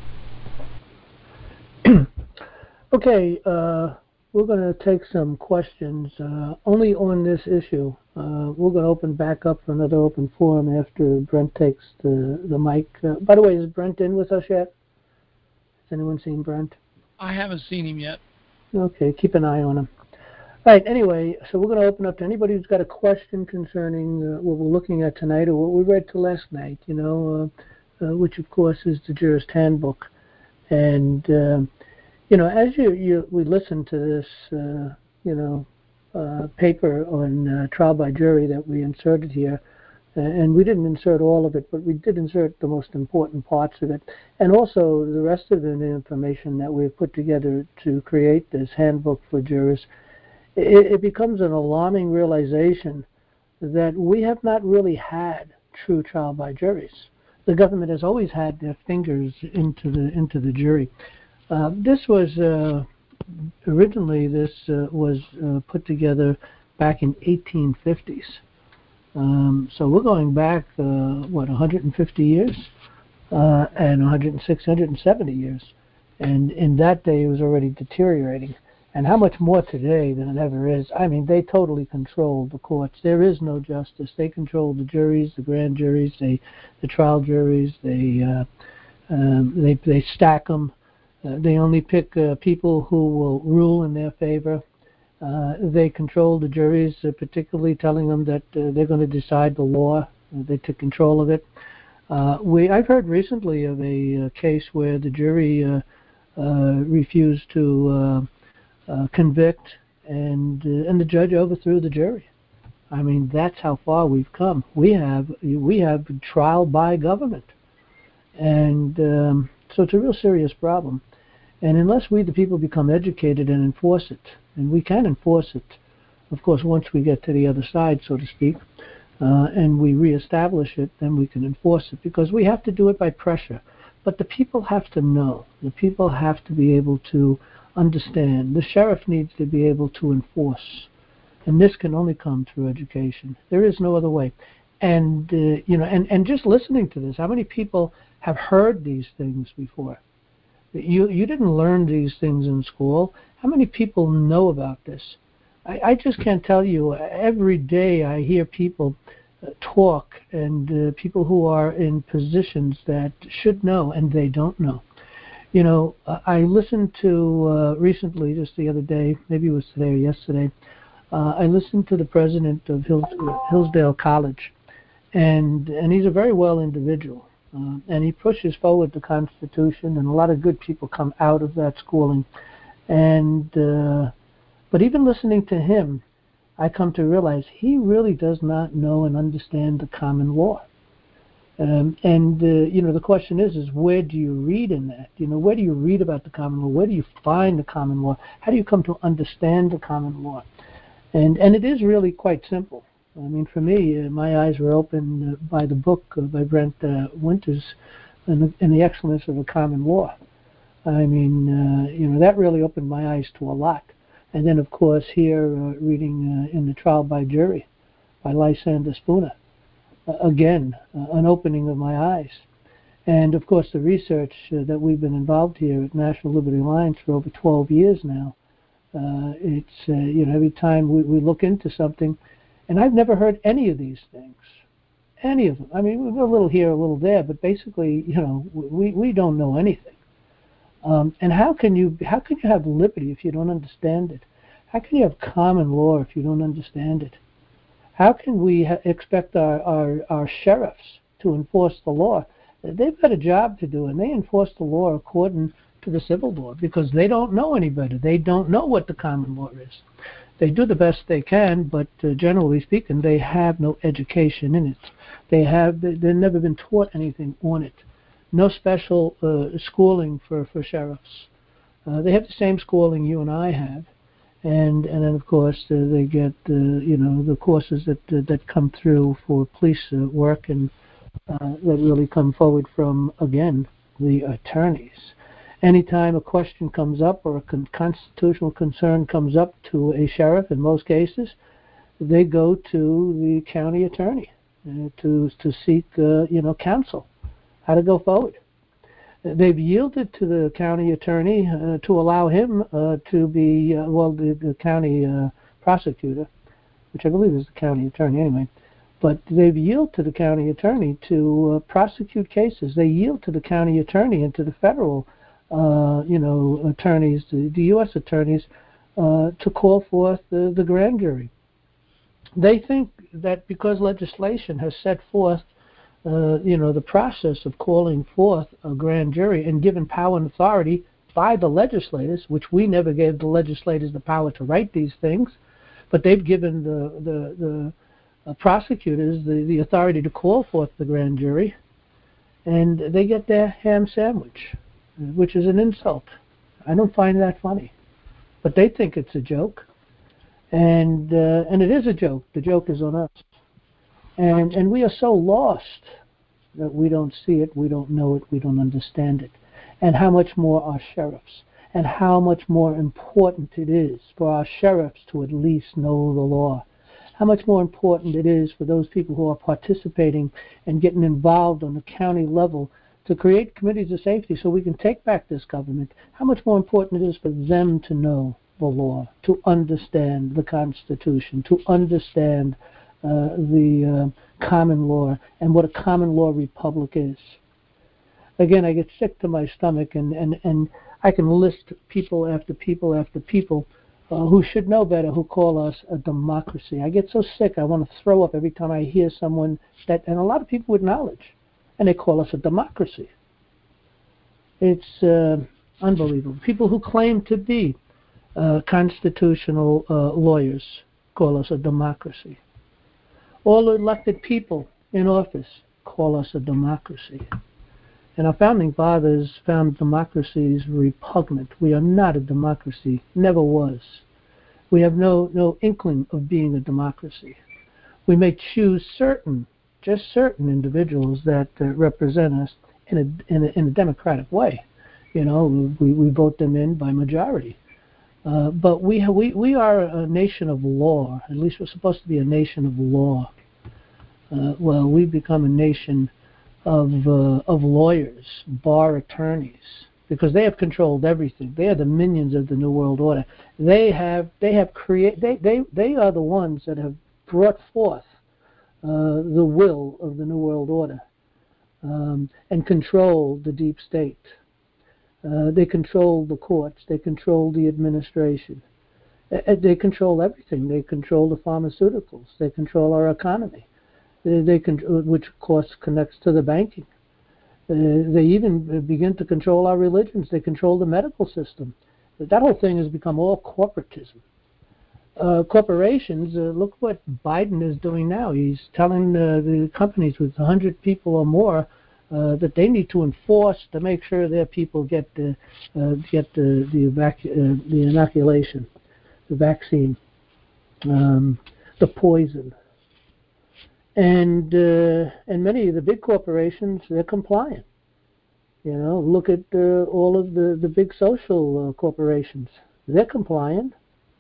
Okay, uh, we're going to take some questions uh, only on this issue. Uh, we're going to open back up for another open forum after Brent takes the, the mic. Uh, by the way, is Brent in with us yet? Has anyone seen Brent? I haven't seen him yet. Okay, keep an eye on him. All right, anyway, so we're going to open up to anybody who's got a question concerning uh, what we're looking at tonight or what we read to last night, you know, uh, uh, which, of course, is the Jurist Handbook. And, uh, you know, as you, you we listen to this, uh, you know, uh, paper on uh, trial by jury that we inserted here, uh, and we didn't insert all of it, but we did insert the most important parts of it, and also the rest of the information that we've put together to create this handbook for jurists. It, it becomes an alarming realization that we have not really had true trial by juries. The government has always had their fingers into the into the jury. Uh, this was uh, originally this uh, was uh, put together back in eighteen fifties. Um, so we're going back uh, what one hundred fifty years uh, and one hundred six, one hundred seventy years, and in that day it was already deteriorating. And how much more today than it ever is? I mean, they totally control the courts. There is no justice. They control the juries, the grand juries, they, the trial juries. They uh, um, they they stack them. Uh, they only pick uh, people who will rule in their favor. Uh, they control the juries, uh, particularly telling them that uh, they're going to decide the law. Uh, they took control of it. Uh, we I've heard recently of a uh, case where the jury uh, uh, refused to Uh, Uh, convict, and uh, and the judge overthrew the jury. I mean, that's how far we've come. We have we have trial by government, and um, so it's a real serious problem. And unless we, the people, become educated and enforce it, and we can enforce it, of course, once we get to the other side, so to speak, uh, and we reestablish it, then we can enforce it, because we have to do it by pressure. But the people have to know. The people have to be able to understand. The sheriff needs to be able to enforce, and this can only come through education. There is no other way. And uh, you know, and, and just listening to this, how many people have heard these things before? You you didn't learn these things in school. How many people know about this? I, I just can't tell you. Every day I hear people uh, talk, and uh, people who are in positions that should know and they don't know. You know, I listened to uh, recently, just the other day, maybe it was today or yesterday, uh, I listened to the president of Hills, Hillsdale College, and and he's a very well individual, uh, and he pushes forward the Constitution, and a lot of good people come out of that schooling. And uh, but even listening to him, I come to realize he really does not know and understand the common law. Um, and, uh, you know, the question is, is where do you read in that? You know, where do you read about the common law? Where do you find the common law? How do you come to understand the common law? And and it is really quite simple. I mean, for me, uh, my eyes were opened uh, by the book uh, by Brent uh, Winters and the, and the Excellence of the Common Law. I mean, uh, you know, that really opened my eyes to a lot. And then, of course, here, uh, reading uh, in the Trial by Jury by Lysander Spooner. Uh, again, uh, an opening of my eyes. And, of course, the research uh, that we've been involved here at National Liberty Alliance for over twelve years now, uh, it's, uh, you know, every time we, we look into something, and I've never heard any of these things, any of them. I mean, we're a little here, a little there, but basically, you know, we, we don't know anything. Um, and how can you how can you have liberty if you don't understand it? How can you have common law if you don't understand it? How can we ha- expect our, our, our sheriffs to enforce the law? They've got a job to do, and they enforce the law according to the civil law because they don't know any better. They don't know what the common law is. They do the best they can, but uh, generally speaking, they have no education in it. They have they've never been taught anything on it. No special uh, schooling for, for sheriffs. Uh, they have the same schooling you and I have. And and then of course uh, they get uh, you know the courses that uh, that come through for police uh, work, and uh, that really come forward from again the attorneys. Anytime a question comes up or a con- constitutional concern comes up to a sheriff, in most cases, they go to the county attorney uh, to to seek uh, you know counsel, how to go forward. They've yielded to the county attorney uh, to allow him uh, to be uh, well the, the county uh, prosecutor, which I believe is the county attorney anyway. But they've yielded to the county attorney to uh, prosecute cases. They yield to the county attorney and to the federal, uh, you know, attorneys, the, the U S attorneys, uh, to call forth the, the grand jury. They think that because legislation has set forth, uh, you know, the process of calling forth a grand jury and given power and authority by the legislators, which we never gave the legislators the power to write these things, but they've given the the, the Uh, prosecutors the, the authority to call forth the grand jury, and they get their ham sandwich, which is an insult. I don't find that funny, but they think it's a joke, and uh, and it is a joke. The joke is on us, and and we are so lost that we don't see it, we don't know it, we don't understand it, and how much more our sheriffs, and how much more important it is for our sheriffs to at least know the law. How much more important it is for those people who are participating and getting involved on the county level to create committees of safety so we can take back this government. How much more important it is for them to know the law, to understand the Constitution, to understand uh, the uh, common law and what a common law republic is. Again, I get sick to my stomach, and, and, and I can list people after people after people Uh, who should know better, who call us a democracy. I get so sick, I want to throw up every time I hear someone that, and a lot of people with knowledge, and they call us a democracy. It's uh, unbelievable. People who claim to be uh, constitutional uh, lawyers call us a democracy. All elected people in office call us a democracy. And our founding fathers found democracies repugnant. We are not a democracy, never was. We have no, no inkling of being a democracy. We may choose certain, just certain individuals that uh, represent us in a, in a in a democratic way. You know, we, we vote them in by majority. Uh, but we, ha- we we are a nation of law. At least we're supposed to be a nation of law. Uh, well, we've become a nation of uh, of lawyers, bar attorneys, because they have controlled everything. They are the minions of the New World Order. They have they have create they, they, they are the ones that have brought forth uh, the will of the New World Order um, and controlled the deep state. Uh, they control the courts. They control the administration. Uh, they control everything. They control the pharmaceuticals. They control our economy. They, they con- which of course connects to the banking. Uh, they even begin to control our religions. They control the medical system. That whole thing has become all corporatism. Uh, corporations, uh, look what Biden is doing now. He's telling uh, the companies with one hundred people or more uh, that they need to enforce to make sure their people get the uh, get the the, evacu- uh, the inoculation, the vaccine, um, the poison. And uh, and many of the big corporations, they're compliant. You know, look at uh, all of the, the big social uh, corporations. They're compliant.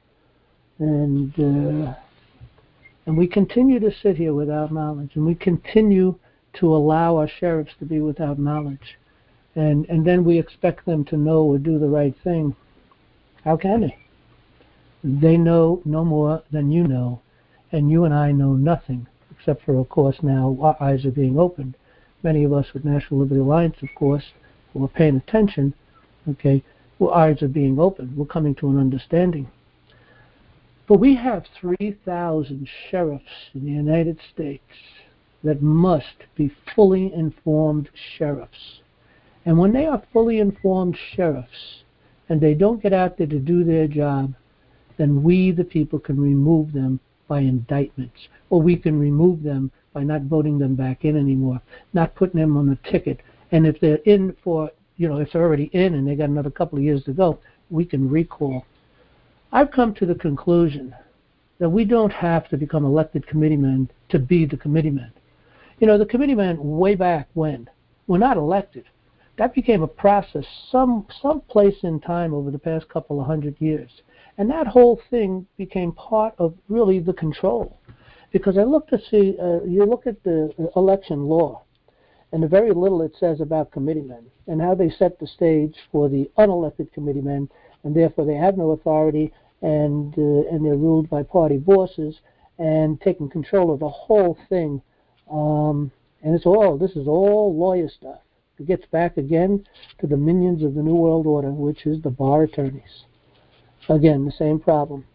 And uh, and we continue to sit here without knowledge, and we continue to allow our sheriffs to be without knowledge. And, and then we expect them to know or do the right thing. How can they? They know no more than you know, and you and I know nothing. Except for, of course, now our eyes are being opened. Many of us with National Liberty Alliance, of course, who are paying attention, okay, well, eyes are being opened. We're coming to an understanding. But we have three thousand sheriffs in the United States that must be fully informed sheriffs. And when they are fully informed sheriffs, and they don't get out there to do their job, then we, the people, can remove them by indictments, or we can remove them by not voting them back in anymore, not putting them on the ticket. And if they're in for, you know, if they're already in and they got another couple of years to go, we can recall. I've come to the conclusion that we don't have to become elected committeemen to be the committeemen. You know, the committeemen way back when were not elected. That became a process some some place in time over the past couple of hundred years. And that whole thing became part of really the control. Because I look to see, uh, you look at the election law, and the very little it says about committeemen and how they set the stage for the unelected committeemen, and therefore they have no authority, and uh, and they're ruled by party bosses and taking control of the whole thing. Um, and it's all, this is all lawyer stuff. It gets back again to the minions of the New World Order, which is the bar attorneys. Again, the same problem.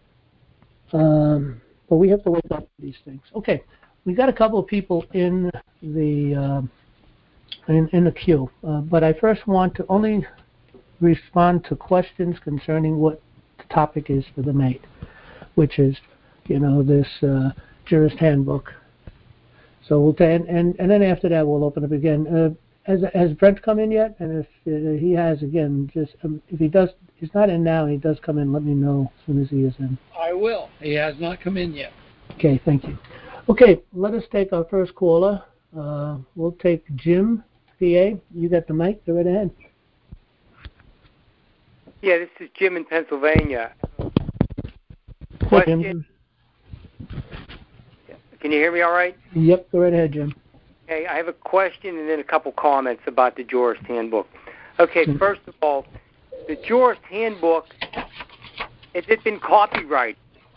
Um, but we have to wake up to these things. Okay, we got a couple of people in the uh, in, in the queue, uh, but I first want to only respond to questions concerning what the topic is for the night, which is, you know, this uh, jurist handbook. So we'll and, and and then after that we'll open up again. Uh, has has Brent come in yet? And if uh, he has, again, just um, if he does, he's not in now. And he does come in, let me know as soon as he is in. I will. He has not come in yet. Okay, thank you. Okay, let us take our first caller. Uh, we'll take Jim, P A. You got the mic. Go right ahead. Yeah, this is Jim in Pennsylvania. Question. Jim. Can you hear me all right? Yep, go right ahead, Jim. Okay, I have a question and then a couple comments about the Jurist Handbook. Okay, mm-hmm. First of all, the Jurist Handbook, has it been copyrighted?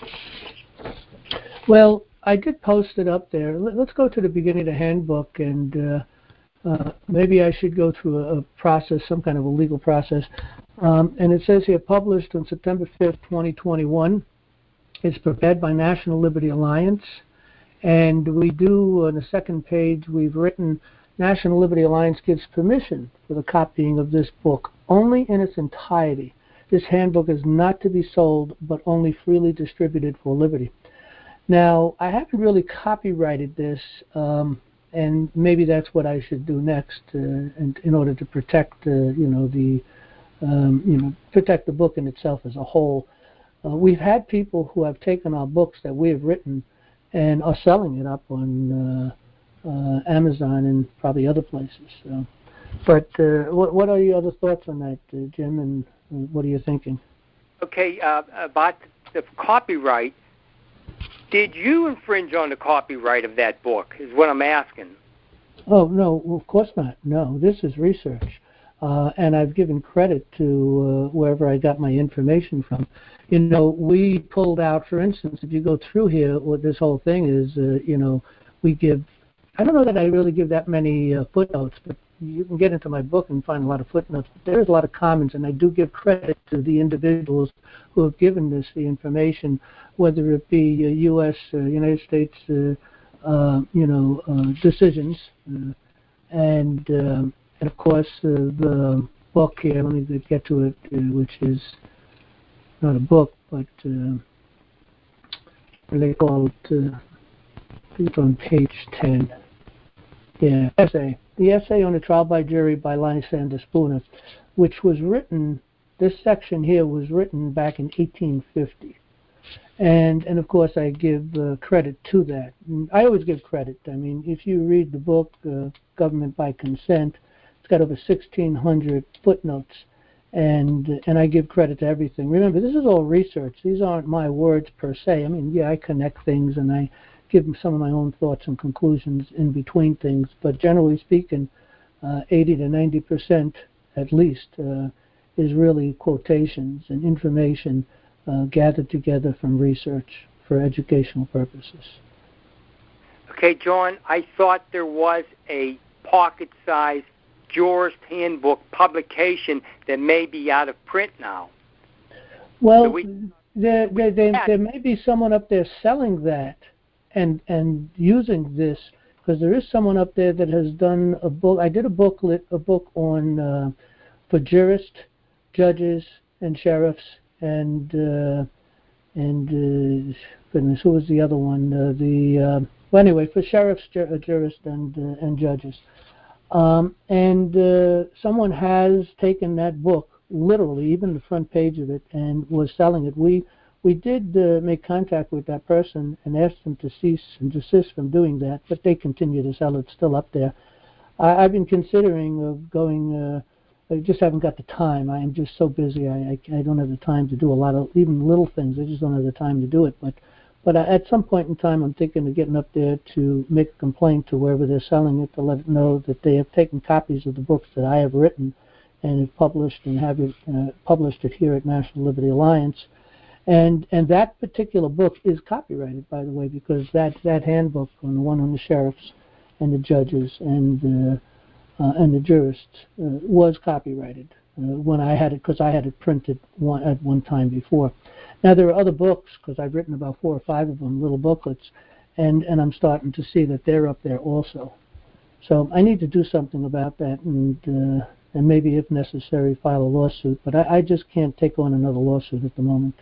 Well, I did post it up there. Let's go to the beginning of the handbook, and uh, uh, maybe I should go through a, a process, some kind of a legal process. Um, and it says here, published on September fifth, twenty twenty-one. It's prepared by National Liberty Alliance. And we do, on the second page, we've written, National Liberty Alliance gives permission for the copying of this book only in its entirety. This handbook is not to be sold, but only freely distributed for liberty. Now, I haven't really copyrighted this, um, and maybe that's what I should do next, uh, in, in order to protect, uh, you know, the, um, you know, protect the book in itself as a whole. Uh, we've had people who have taken our books that we have written and are selling it up on uh, uh, Amazon and probably other places. So. But uh, what, what are your other thoughts on that, uh, Jim, and uh, what are you thinking? Okay, uh, about the copyright, did you infringe on the copyright of that book, is what I'm asking. Oh, no, well, of course not. No, this is research. Uh, and I've given credit to uh, wherever I got my information from. You know, we pulled out, for instance, if you go through here, what this whole thing is, uh, you know, we give, I don't know that I really give that many uh, footnotes, but you can get into my book and find a lot of footnotes. But there is a lot of comments, and I do give credit to the individuals who have given this the information, whether it be uh, U S, uh, United States, uh, uh, you know, uh, decisions, uh, and, um, and of course uh, the book here. Let me get to it, uh, which is not a book, but uh, what do they call it? Uh, I think it's on page ten. Yeah, essay. The essay on the trial by jury by Lonnie Sanders Spooner, which was written, this section here was written back in eighteen fifty. And, and of course, I give uh, credit to that. And I always give credit. I mean, if you read the book, uh, Government by Consent, it's got over sixteen hundred footnotes. And and I give credit to everything. Remember, this is all research. These aren't my words per se. I mean, yeah, I connect things and I give them some of my own thoughts and conclusions in between things. But generally speaking, uh, eighty to ninety percent at least uh, is really quotations and information uh, gathered together from research for educational purposes. Okay, John, I thought there was a pocket-sized Jurist Handbook publication that may be out of print now. Well, so we, there, there, there, there may be someone up there selling that and and using this, because there is someone up there that has done a book. I did a booklet, a book on uh, for jurists, judges, and sheriffs, and uh, and uh, goodness, who was the other one? Uh, the uh, well, anyway, for sheriffs, jur- jurists, and uh, and judges. Um, and uh, someone has taken that book, literally, even the front page of it, and was selling it. We we did uh, make contact with that person and asked them to cease and desist from doing that, but they continue to sell it, still up there. I, I've been considering of going uh, I just haven't got the time. I am just so busy. I, I, I don't have the time to do a lot of even little things. I just don't have the time to do it. But but at some point in time, I'm thinking of getting up there to make a complaint to wherever they're selling it to let it know that they have taken copies of the books that I have written and have published and have it, uh, published it here at National Liberty Alliance. And and that particular book is copyrighted, by the way, because that that handbook, on the one on the sheriffs and the judges and the uh, and the jurists, uh, was copyrighted uh, when I had it, because I had it printed one, at one time before. Now there are other books, because I've written about four or five of them, little booklets, and and I'm starting to see that they're up there also. So I need to do something about that, and uh, and maybe if necessary file a lawsuit. But I, I just can't take on another lawsuit at the moment.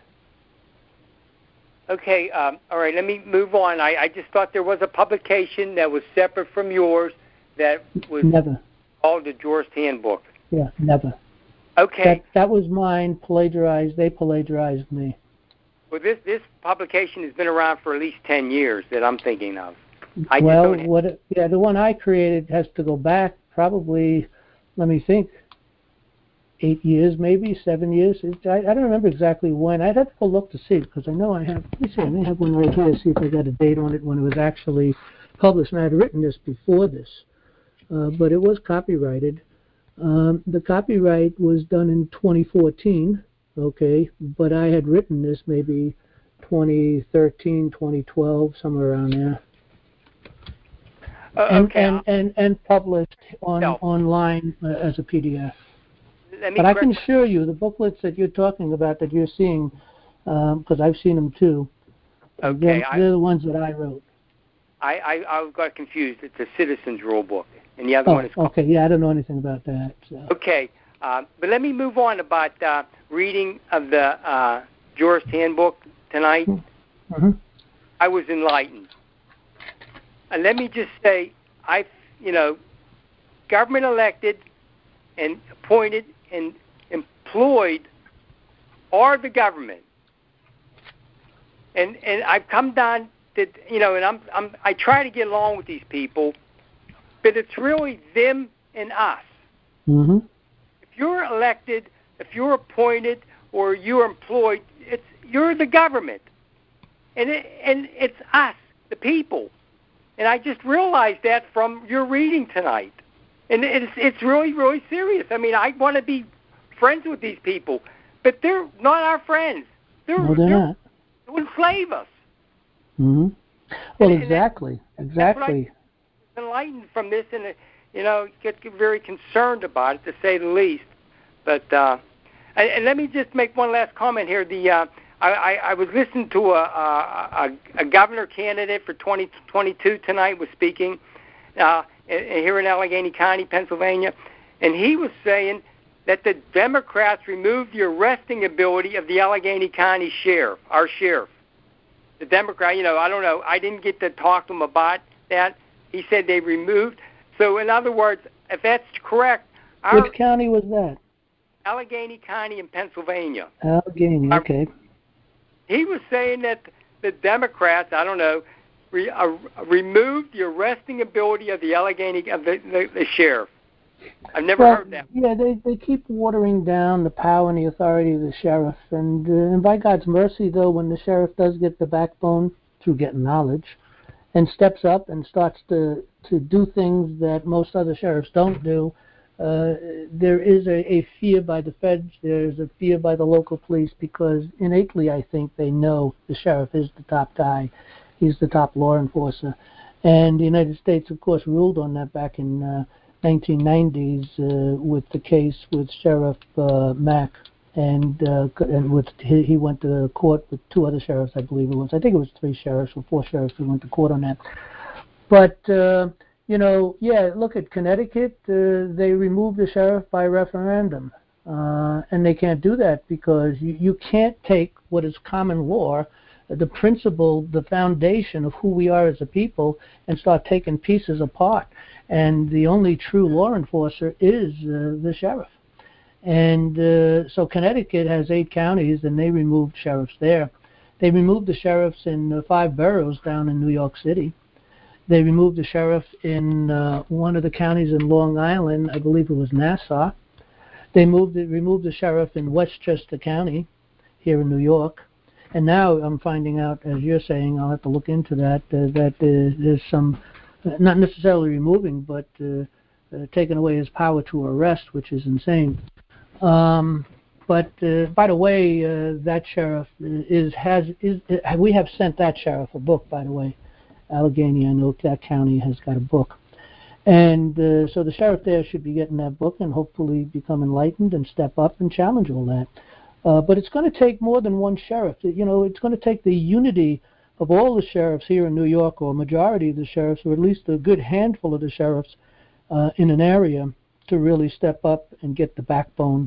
Okay, um, all right, let me move on. I, I just thought there was a publication that was separate from yours that was never called the Jurist Handbook. Yeah, never. Okay. That, that was mine, plagiarized. They plagiarized me. Well, this this publication has been around for at least ten years that I'm thinking of. I well, just what? It, yeah, the one I created has to go back probably, let me think, eight years, maybe seven years. It, I, I don't remember exactly when. I'd have to go look to see, because I know I have. Let me see. I may have one right here. See if I got a date on it when it was actually published. And I had written this before this, uh, but it was copyrighted. Um, the copyright was done in twenty fourteen. Okay, but I had written this maybe twenty thirteen, twenty twelve, somewhere around there. Uh, and, okay, and, and and published on no. online uh, as a P D F. Let me but I can correct- assure you, the booklets that you're talking about, that you're seeing, because um, I've seen them too, okay, they're, I, they're the ones that I wrote. I, I, I got confused. It's a Citizens Rule book, and the other Oh, one is called... okay, yeah, I don't know anything about that. So. Okay, uh, but let me move on about uh, reading of the uh, Jurist Handbook tonight. Mm-hmm. I was enlightened. And let me just say, I, you know, government elected and appointed and employed are the government. And and I've come down to, you know, and I'm I'm I try to get along with these people, but it's really them and us. Mm-hmm. If you're elected, if you're appointed, or you're employed, it's you're the government, and it, and it's us, the people. And I just realized that from your reading tonight, and it's it's really really serious. I mean, I want to be friends with these people, but they're not our friends. They're, No, they're, they're not. They enslave us. Mm-hmm. Well, and, and exactly, that, exactly. I'm enlightened from this, and you know, get, get very concerned about it, to say the least. But uh, and, and let me just make one last comment here. The uh, I, I, I was listening to a, a, a governor candidate for twenty twenty-two tonight was speaking uh, here in Allegheny County, Pennsylvania, and he was saying that the Democrats removed the arresting ability of the Allegheny County sheriff, our sheriff. The Democrat, you know, I don't know, I didn't get to talk to him about that. He said they removed. So in other words, if that's correct, our Which county was that? Allegheny County in Pennsylvania. Allegheny, okay. He was saying that the Democrats, I don't know, re, uh, removed the arresting ability of the Allegheny of the, the, the sheriff. I've never well, heard that. Yeah, they they keep watering down the power and the authority of the sheriff, and, uh, and by God's mercy, though, when the sheriff does get the backbone through getting knowledge, and steps up and starts to to do things that most other sheriffs don't do, uh, there is a, a fear by the feds. There's a fear by the local police, because innately, I think they know the sheriff is the top guy. He's the top law enforcer, and the United States, of course, ruled on that back in Uh, nineteen nineties uh, with the case with Sheriff uh, Mack, and uh, and with he, he went to court with two other sheriffs, I believe it was. I think it was three sheriffs or four sheriffs who went to court on that. But uh, you know, yeah, look at Connecticut. Uh, they removed the sheriff by referendum, uh, and they can't do that because you, you can't take what is common law, the principle, the foundation of who we are as a people, and start taking pieces apart. And the only true law enforcer is uh, the sheriff. And uh, so Connecticut has eight counties, and they removed sheriffs there. They removed the sheriffs in uh, five boroughs down in New York City. They removed the sheriff in uh, one of the counties in Long Island, I believe it was Nassau. They moved it, removed the sheriff in Westchester County here in New York. And now I'm finding out, as you're saying, I'll have to look into that, uh, that uh, there's some, uh, not necessarily removing, but uh, uh, taking away his power to arrest, which is insane. Um, but uh, by the way, uh, that sheriff is has is uh, we have sent that sheriff a book. By the way, Allegheny, I know that county has got a book, and uh, so the sheriff there should be getting that book and hopefully become enlightened and step up and challenge all that. Uh, but it's going to take more than one sheriff. You know, it's going to take the unity of all the sheriffs here in New York, or a majority of the sheriffs, or at least a good handful of the sheriffs uh, in an area, to really step up and get the backbone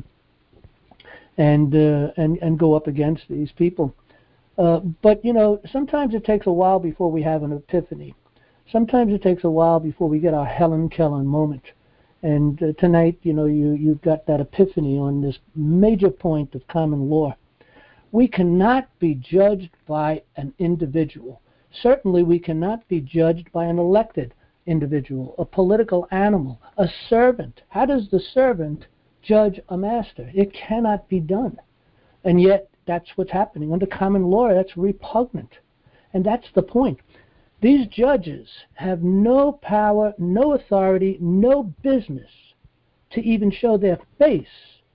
and uh, and and go up against these people. Uh, but you know, sometimes it takes a while before we have an epiphany. Sometimes it takes a while before we get our Helen Keller moment. And uh, tonight, you know, you you've got that epiphany on this major point of common law. We cannot be judged by an individual. Certainly, we cannot be judged by an elected individual, a political animal, a servant. How does the servant judge a master? It cannot be done. And yet, that's what's happening. Under common law, that's repugnant. And that's the point. These judges have no power, no authority, no business to even show their face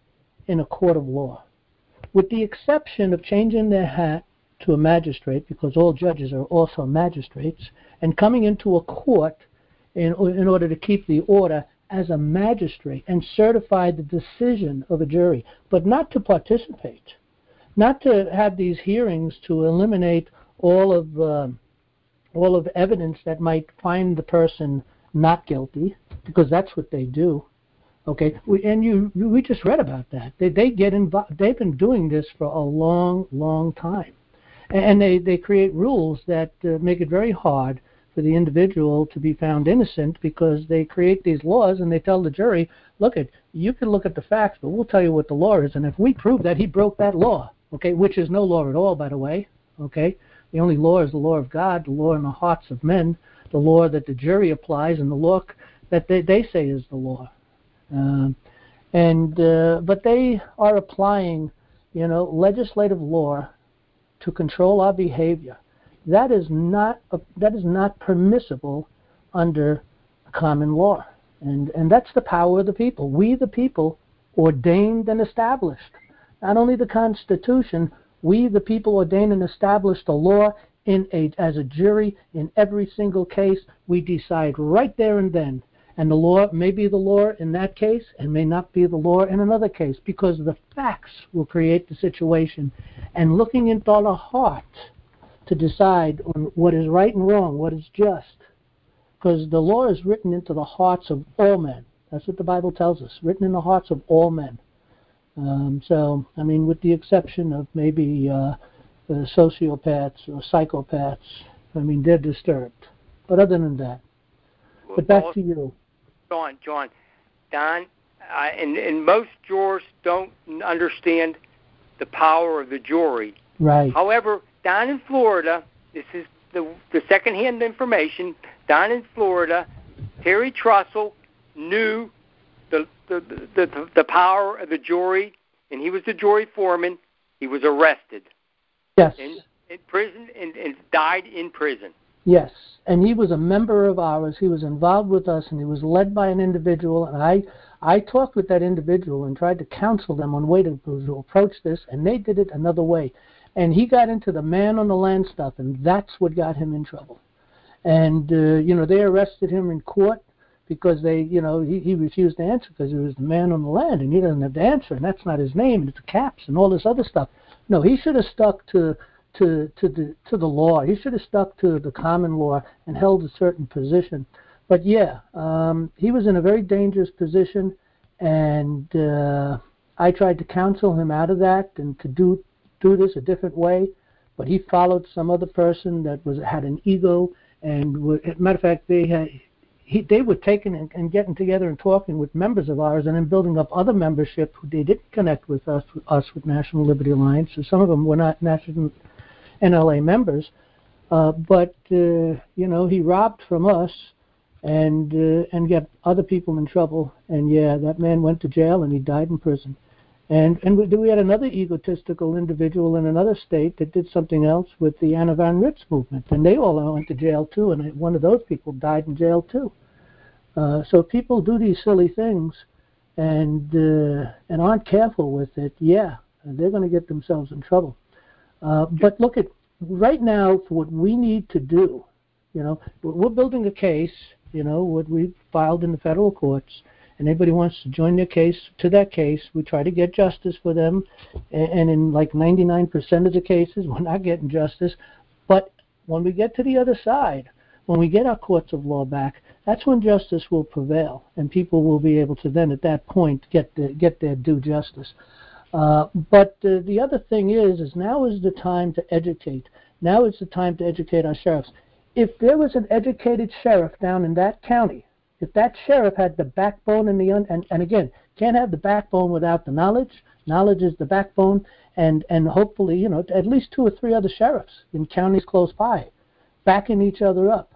in a court of law, with the exception of changing their hat to a magistrate, because all judges are also magistrates, and coming into a court in, in order to keep the order as a magistrate and certify the decision of a jury, but not to participate, not to have these hearings to eliminate all of uh, all of evidence that might find the person not guilty, because that's what they do. Okay, we, and you we just read about that. They they get involved. They've been doing this for a long, long time, and they they create rules that uh, make it very hard for the individual to be found innocent, because they create these laws and they tell the jury, look, at you can look at the facts, but we'll tell you what the law is, and if we prove that he broke that law, okay, which is no law at all, by the way, okay, the only law is the law of God, the law in the hearts of men, the law that the jury applies, and the law that they, they say is the law. Um, and uh, but they are applying, you know, legislative law to control our behavior. That is not a, that is not permissible under common law, and and that's the power of the people. We, the people, ordained and established not only the Constitution. We, the people, ordained and established the law in a as a jury in every single case. We decide right there and then. And the law may be the law in that case and may not be the law in another case, because the facts will create the situation. And looking into the heart to decide on what is right and wrong, what is just. Because the law is written into the hearts of all men. That's what the Bible tells us, written in the hearts of all men. Um, so, I mean, with the exception of maybe uh, the sociopaths or psychopaths, I mean, they're disturbed. But other than that, well, but back well, to you. John, John, Don, uh, and, and most jurors don't understand the power of the jury. Right. However, down in Florida, this is the, the second-hand information, down in Florida, Terry Trussell knew the the, the the the power of the jury, and he was the jury foreman. He was arrested. Yes. In, in prison, and, and died in prison. Yes, and he was a member of ours. He was involved with us, and he was led by an individual. And I, I talked with that individual and tried to counsel them on way to, to approach this, and they did it another way. And he got into the man on the land stuff, and that's what got him in trouble. And uh, you know, they arrested him in court because they, you know, he, he refused to answer because he was the man on the land, and he doesn't have to answer, and that's not his name, and it's caps and all this other stuff. No, he should have stuck to. To, to the to the law. He should have stuck to the common law and held a certain position. But yeah, um, he was in a very dangerous position, and uh, I tried to counsel him out of that and to do do this a different way. But he followed some other person that was had an ego, and would, as a matter of fact, they had he, they were taking and, and getting together and talking with members of ours, and then building up other membership who they didn't connect with us with us with National Liberty Alliance. So some of them were not national N L A members, uh, but, uh, you know, he robbed from us and uh, and get other people in trouble. And yeah, that man went to jail and he died in prison. And and we, we had another egotistical individual in another state that did something else with the Anna Van Ritz movement, and they all went to jail too. And one of those people died in jail too. Uh, so people do these silly things, and uh, and aren't careful with it. Yeah, they're going to get themselves in trouble. Uh, but look at right now for what we need to do. You know, we're building a case. You know, what we filed in the federal courts. And anybody wants to join their case to that case, we try to get justice for them. And in like ninety-nine percent of the cases, we're not getting justice. But when we get to the other side, when we get our courts of law back, that's when justice will prevail, and people will be able to then, at that point, get the, get their due justice. Uh, but uh, the other thing is, is now is the time to educate. Now is the time to educate our sheriffs. If there was an educated sheriff down in that county, if that sheriff had the backbone and the un- and, and again, can't have the backbone without the knowledge. Knowledge is the backbone, and, and hopefully, you know, at least two or three other sheriffs in counties close by, backing each other up.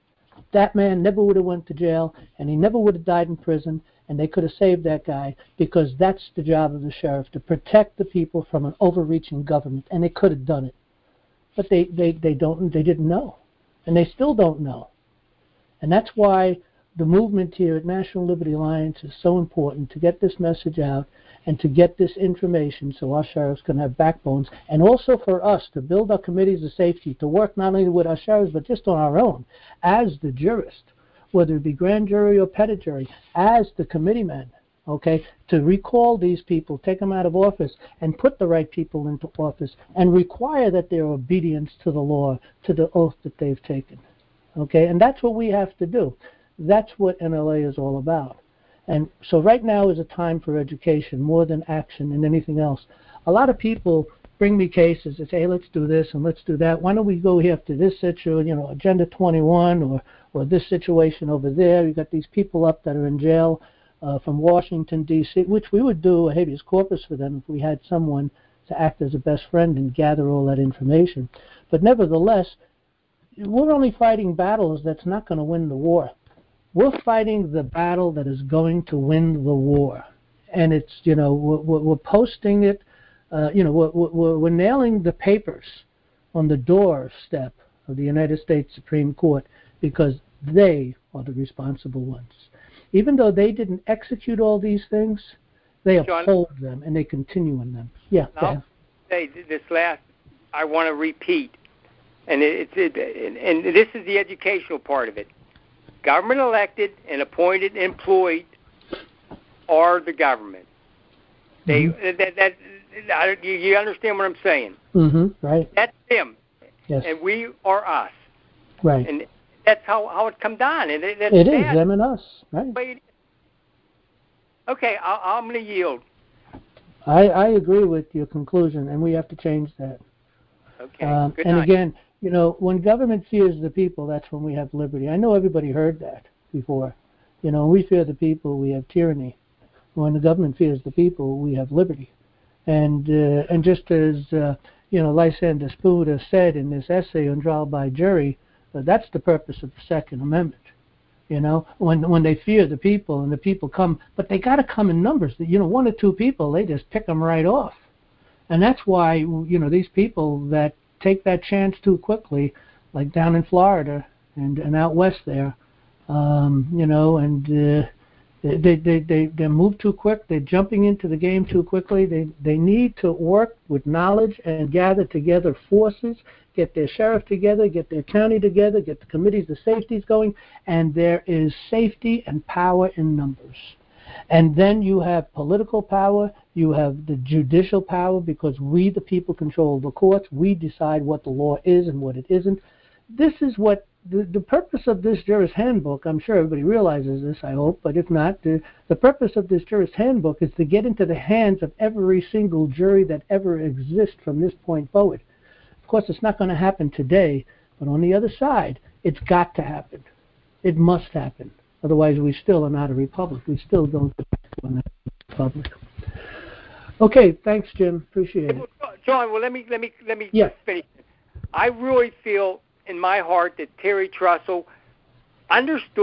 That man never would have went to jail, and he never would have died in prison, and they could have saved that guy, because that's the job of the sheriff, to protect the people from an overreaching government, and they could have done it. But they, they, they don't they didn't know, and they still don't know. And that's why the movement here at National Liberty Alliance is so important, to get this message out and to get this information so our sheriffs can have backbones, and also for us to build our committees of safety, to work not only with our sheriffs but just on our own as the jurist, whether it be grand jury or petit jury, as the committeemen, okay, to recall these people, take them out of office, and put the right people into office, and require that their obedience to the law, to the oath that they've taken. Okay, and that's what we have to do. That's what N L A is all about. And so right now is a time for education more than action and anything else. A lot of people bring me cases and say, hey, let's do this and let's do that. Why don't we go here to this situation, you know, Agenda twenty-one, or, or this situation over there. You've got these people up that are in jail uh, from Washington, D C, which we would do a habeas corpus for them if we had someone to act as a best friend and gather all that information. But nevertheless, we're only fighting battles that's not going to win the war. We're fighting the battle that is going to win the war. And it's, you know, we're, we're posting it, uh, you know, we're, we're, we're nailing the papers on the doorstep of the United States Supreme Court, because they are the responsible ones. Even though they didn't execute all these things, they uphold John, them and they continue in them. Yeah. I'll say this last, I want to repeat, and it's it, and this is the educational part of it. Government elected and appointed and employed are the government. They mm-hmm. that, that, that you, you understand what I'm saying? Mm-hmm. Right. That's them. Yes. And we are us. Right. And that's how, how it comes down. And it, it is them and us. Right. Okay, I, I'm going to yield. I, I agree with your conclusion, and we have to change that. Okay. Um, Good and night. again, you know, when government fears the people, that's when we have liberty. I know everybody heard that before. You know, we fear the people, we have tyranny. When the government fears the people, we have liberty. And uh, and just as, uh, you know, Lysander Spooner said in this essay on trial by jury, uh, that's the purpose of the Second Amendment. You know, when when they fear the people and the people come, but they got to come in numbers. You know, one or two people, they just pick them right off. And that's why, you know, these people that take that chance too quickly, like down in Florida and, and out west there, um, you know, and uh, they, they, they, they move too quick. They're jumping into the game too quickly. They, they need to work with knowledge and gather together forces, get their sheriff together, get their county together, get the committees of safeties going, and there is safety and power in numbers. And then you have political power, you have the judicial power, because we, the people, control the courts. We decide what the law is and what it isn't. This is what the, the purpose of this jurist handbook, I'm sure everybody realizes this, I hope, but if not, the, the purpose of this jurist handbook is to get into the hands of every single jury that ever exists from this point forward. Of course, it's not going to happen today, but on the other side, it's got to happen. It must happen. Otherwise, we still are not a republic. We still don't get to a republic. Okay, thanks, Jim. Appreciate it. John, well, let me let me let me yeah. finish. I really feel in my heart that Terry Trussell understood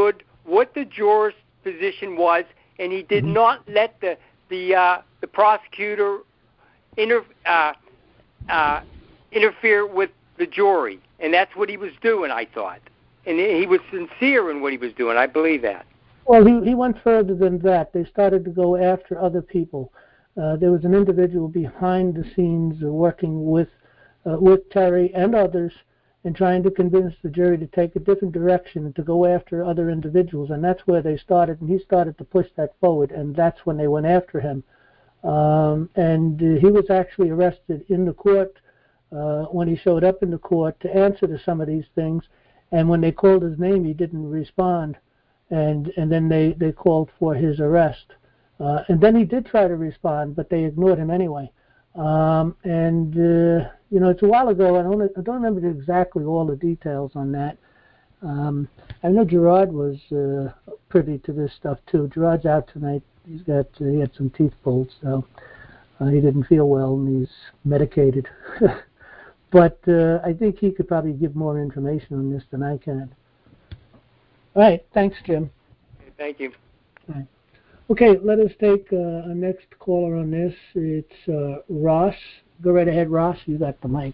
what the juror's position was, and he did mm-hmm. not let the the uh, the prosecutor inter, uh, uh, interfere with the jury, and that's what he was doing, I thought. And he was sincere in what he was doing. I believe that. Well, he, he went further than that. They started to go after other people. Uh, there was an individual behind the scenes uh, working with uh, with Terry and others and trying to convince the jury to take a different direction and to go after other individuals. And that's where they started, and he started to push that forward, and that's when they went after him. Um, and uh, he was actually arrested in the court uh, when he showed up in the court to answer to some of these things. And when they called his name, he didn't respond. And and then they, they called for his arrest. Uh, and then he did try to respond, but they ignored him anyway. Um, and, uh, you know, it's a while ago. I don't, I don't remember exactly all the details on that. Um, I know Gerard was uh, privy to this stuff, too. Gerard's out tonight. He's got uh, he had some teeth pulled, so uh, he didn't feel well, and he's medicated. But uh, I think he could probably give more information on this than I can. All right. Thanks, Jim. Thank you. All right. Okay, let us take uh, our next caller on this. It's uh, Ross. Go right ahead, Ross. You got the mic.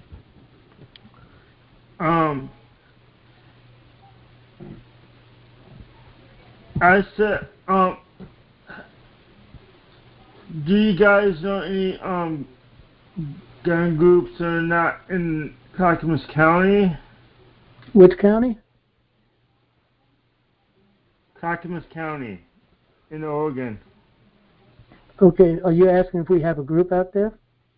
Um, I said, um, do you guys know any um gun groups that are not in Clackamas County? Which county? Clackamas County in Oregon. Okay, are you asking if we have a group out there?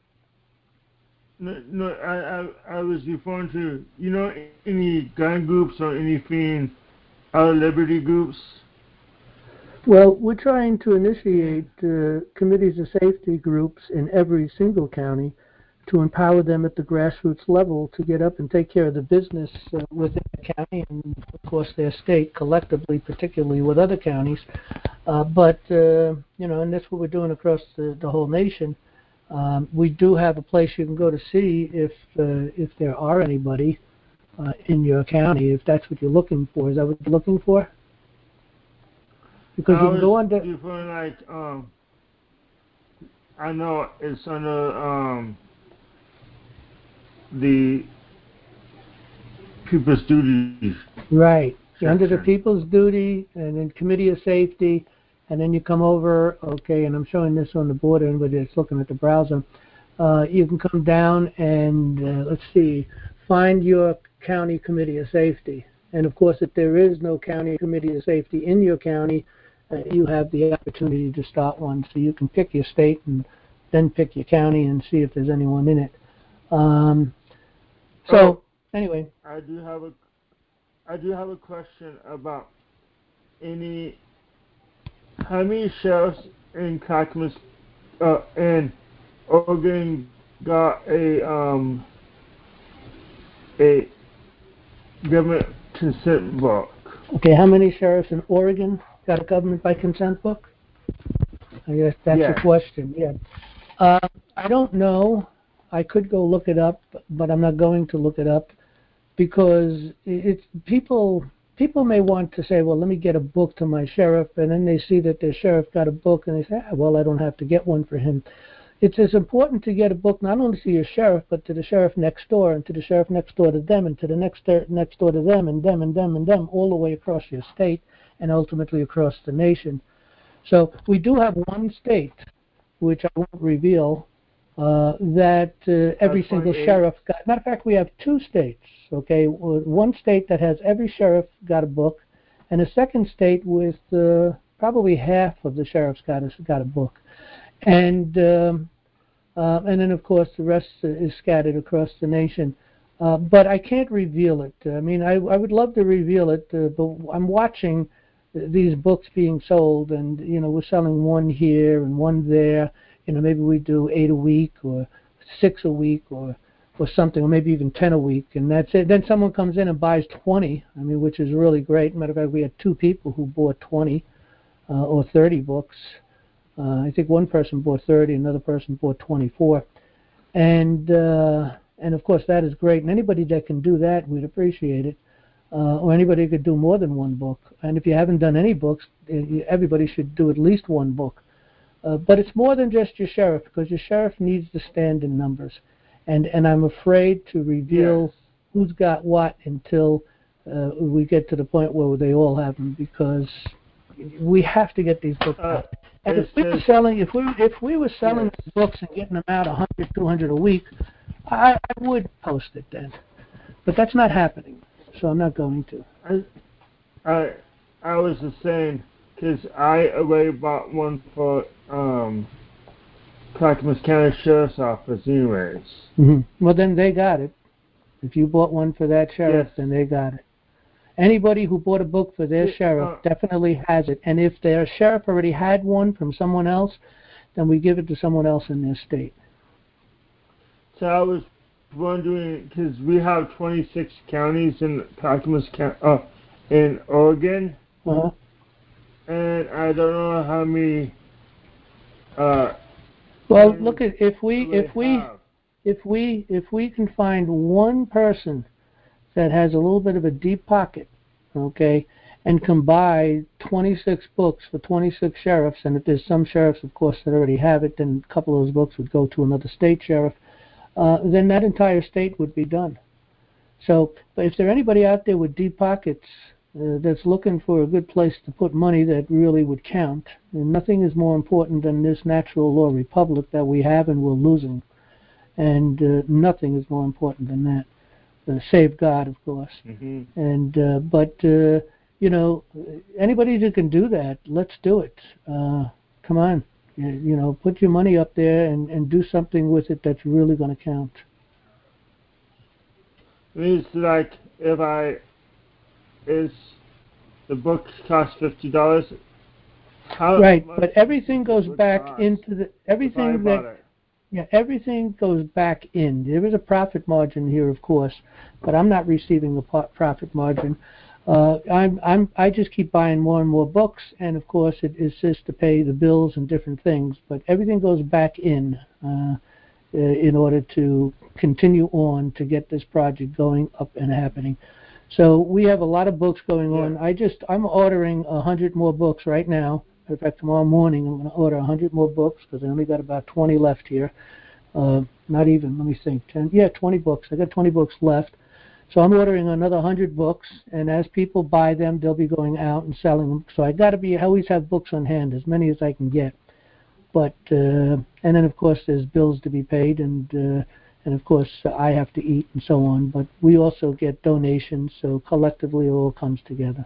No, no I, I, I was referring to, you know, any gun groups or anything, other liberty groups? Well, we're trying to initiate uh, committees of safety groups in every single county to empower them at the grassroots level to get up and take care of the business uh, within the county and, of course, their state collectively, particularly with other counties. Uh, but, uh, you know, and that's what we're doing across the, the whole nation. Um, we do have a place you can go to see if uh, if there are anybody uh, in your county, if that's what you're looking for. Is that what you're looking for? Because I you can go on to... referring like, um, I know it's under um, the People's Duty. Right. Section. Under the People's Duty and then Committee of Safety, and then you come over, okay, and I'm showing this on the board, anybody that's looking at the browser. Uh, you can come down and, uh, let's see, find your county Committee of Safety. And, of course, if there is no county Committee of Safety in your county, uh, you have the opportunity to start one. So you can pick your state and then pick your county and see if there's anyone in it. Um, so, oh, anyway. I do have a, I do have a question about any, how many sheriffs in Clackamas, uh, in Oregon got a, um, a government consent book? Okay, how many sheriffs in Oregon got a government by consent book? I guess that's yeah. the question, yeah. Uh, I don't know. I could go look it up, but I'm not going to look it up because it's people people may want to say, well, let me get a book to my sheriff, and then they see that their sheriff got a book, and they say, ah, well, I don't have to get one for him. It's as important to get a book not only to your sheriff, but to the sheriff next door, and to the sheriff next door to them, and to the next next door to them, and them, and them, and them, all the way across your state, and ultimately across the nation. So we do have one state, which I won't reveal, uh, that uh, every single sheriff got. Matter of fact, we have two states, okay? One state that has every sheriff got a book, and a second state with uh, probably half of the sheriffs got a, got a book. And um, uh, and then, of course, the rest is scattered across the nation. Uh, but I can't reveal it. I mean, I, I would love to reveal it, uh, but I'm watching these books being sold, and, you know, we're selling one here and one there. You know, maybe we do eight a week or six a week or or something, or maybe even ten a week, and that's it. Then someone comes in and buys twenty, I mean, which is really great. Matter of fact, we had two people who bought twenty uh, or thirty books. Uh, I think one person bought thirty, another person bought twenty-four. And, uh, and of course, that is great. And anybody that can do that, we'd appreciate it. uh, or anybody could do more than one book. And if you haven't done any books, everybody should do at least one book. Uh, but it's more than just your sheriff, because your sheriff needs to stand in numbers. And and I'm afraid to reveal yes. who's got what until uh, we get to the point where they all have them, because we have to get these books Uh, out. And if it's we were just- selling, if we if we were selling Yes. these books and getting them out one hundred, two hundred a week, I, I would post it then. But that's not happening, so I'm not going to. I, I, I was just saying, because I already bought one for um, Clackamas County Sheriff's Office anyways. Mm-hmm. Well, then they got it. If you bought one for that sheriff, Yes. then they got it. Anybody who bought a book for their Yeah, sheriff uh, definitely has it. And if their sheriff already had one from someone else, then we give it to someone else in their state. So I was wondering, because we have twenty-six counties in Clackamas County, uh, in Oregon, Uh-huh. and I don't know how many. Uh, Well, counties look at if we do they if we have? if we if we can find one person that has a little bit of a deep pocket, okay, and can buy twenty-six books for twenty-six sheriffs, and if there's some sheriffs, of course, that already have it, then a couple of those books would go to another state sheriff, uh, then that entire state would be done. So, but if there's anybody out there with deep pockets uh, that's looking for a good place to put money that really would count, and nothing is more important than this natural law republic that we have and we're losing, and uh, nothing is more important than that. Uh, save God, of course. Mm-hmm. And uh, but uh, you know, anybody that can do that, let's do it. Uh, come on, you, you know, put your money up there and, and do something with it that's really going to count. It's like if I is the book costs fifty dollars. How Right, much but everything goes would back cost into the if I everything bought that it? yeah everything goes back in. There is a profit margin here, of course, but I'm not receiving a po- profit margin. Uh, I'm I'm I just keep buying more and more books, and of course it assists to pay the bills and different things. But everything goes back in uh, uh, in order to continue on to get this project going up and happening. So we have a lot of books going on. Yeah. I just I'm ordering a hundred more books right now. In fact, tomorrow morning I'm going to order a hundred more books because I only got about twenty left here. Uh, not even, let me think, ten, yeah, twenty books. I got twenty books left. So I'm ordering another one hundred books, and as people buy them, they'll be going out and selling them. So I got to be, I always have books on hand, as many as I can get. But, uh, and then of course there's bills to be paid, and, uh, and of course I have to eat and so on. But we also get donations, so collectively it all comes together.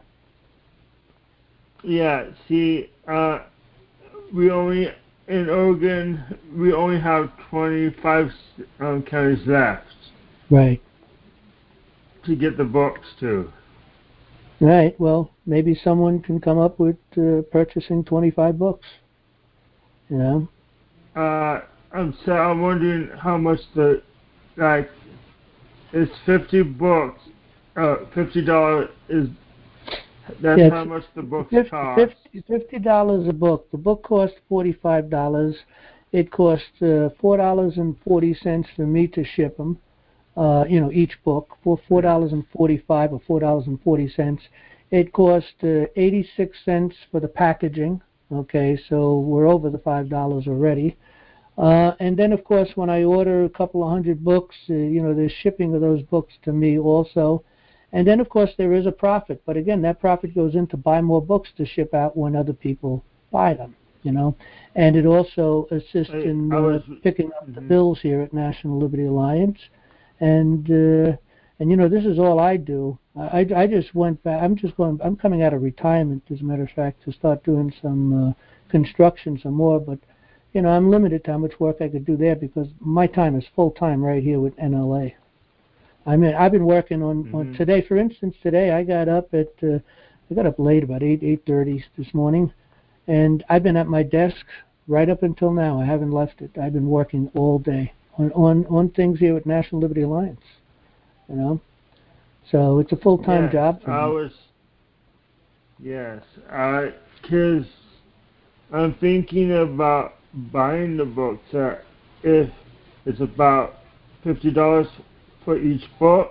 Yeah, see, uh, we only, in Oregon, we only have twenty-five um, counties left Right. to get the books to. Right. Well, maybe someone can come up with uh, purchasing twenty-five books. You know? Uh, I'm so I'm wondering how much the, like, it's fifty books, uh, fifty dollars is, that's Yeah, how it's much the books fifty cost. fifty dollars a book. The book costs forty-five dollars. It costs uh, four dollars and forty cents for me to ship them. Uh, you know, each book for four dollars and forty-five or four dollars and forty cents. It cost uh, eighty-six cents for the packaging. Okay, so we're over the five dollars already. Uh, and then, of course, when I order a couple of hundred books, uh, you know, there's shipping of those books to me also. And then, of course, there is a profit. But again, that profit goes in to buy more books to ship out when other people buy them, you know. And it also assists I- in I uh, was- picking up the mhm. bills here at National Liberty Alliance. And, uh, and you know, this is all I do. I, I just went back. I'm just going, I'm coming out of retirement, as a matter of fact, to start doing some uh, construction some more. But, you know, I'm limited to how much work I could do there because my time is full-time right here with N L A. I mean, I've been working on, mm-hmm. on today. For instance, today I got up at uh, I got up late, about eight eight thirty this morning, and I've been at my desk right up until now. I haven't left it. I've been working all day on on, on things here with National Liberty Alliance. You know, so it's a full-time Yes, job for I me. was. Yes, I because I'm thinking about buying the books. Uh, if it's about fifty dollars for each book,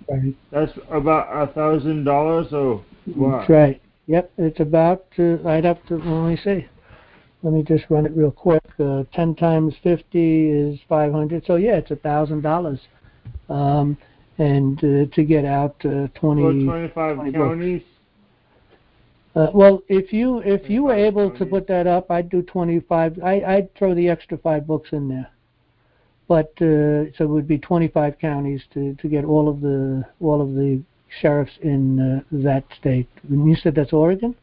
Right. That's about a thousand dollars, or what? That's right. Yep, it's about, uh, I'd have to, let me see. Let me just run it real quick. Uh, ten times fifty is five hundred. So, yeah, it's a thousand dollars. Um, and uh, to get out uh, twenty, For twenty-five twenty counties? Uh, well, if you if you were twenty-five able to counties. put that up, I'd do twenty-five. I, I'd throw the extra five books in there. But uh, so it would be twenty-five counties to, to get all of the all of the sheriffs in uh, that state. And you said that's Oregon?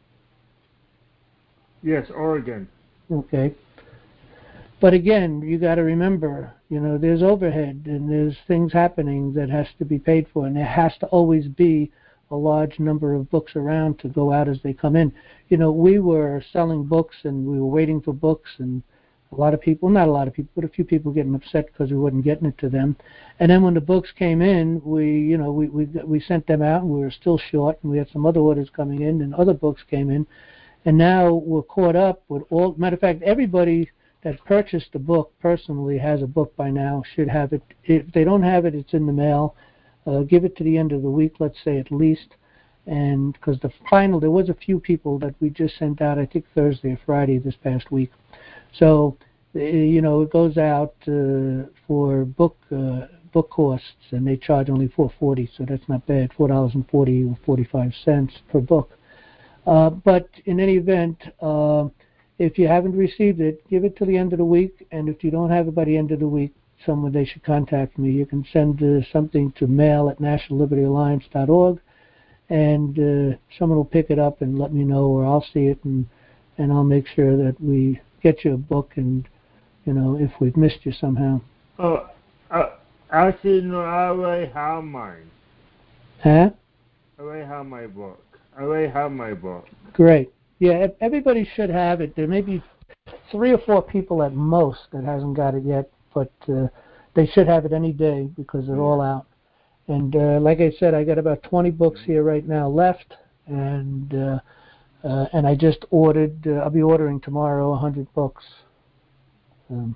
Yes, Oregon. Okay. But again, you got to remember, you know, there's overhead and there's things happening that has to be paid for, and there has to always be a large number of books around to go out as they come in. You know, we were selling books and we were waiting for books, and a lot of people, not a lot of people, but a few people getting upset because we wasn't getting it to them. And then when the books came in, we, you know, we we we sent them out, and we were still short, and we had some other orders coming in, and other books came in, and now we're caught up with all. Matter of fact, everybody that purchased the book personally has a book by now, should have it. If they don't have it, it's in the mail. Uh, give it to the end of the week, let's say at least. And because the final, there was a few people that we just sent out, I think Thursday or Friday this past week. So, uh, you know, it goes out uh, for book uh, book costs, and they charge only four forty, so that's not bad, four dollars and forty or forty-five cents per book. Uh, but in any event, uh, if you haven't received it, give it to the end of the week, and if you don't have it by the end of the week, someone, they should contact me. You can send uh, something to mail at national liberty alliance dot org, and uh, someone will pick it up and let me know, or I'll see it, and and I'll make sure that we get you a book, and, you know, if we've missed you somehow. Oh, uh, actually, no, I already have mine. Huh? I already have my book. I already have my book. Great. Yeah, everybody should have it. There may be three or four people at most that hasn't got it yet, but uh, they should have it any day because they're all out. And uh, like I said, I got about twenty books here right now left, and uh, uh, and I just ordered. Uh, I'll be ordering tomorrow a hundred books. Um,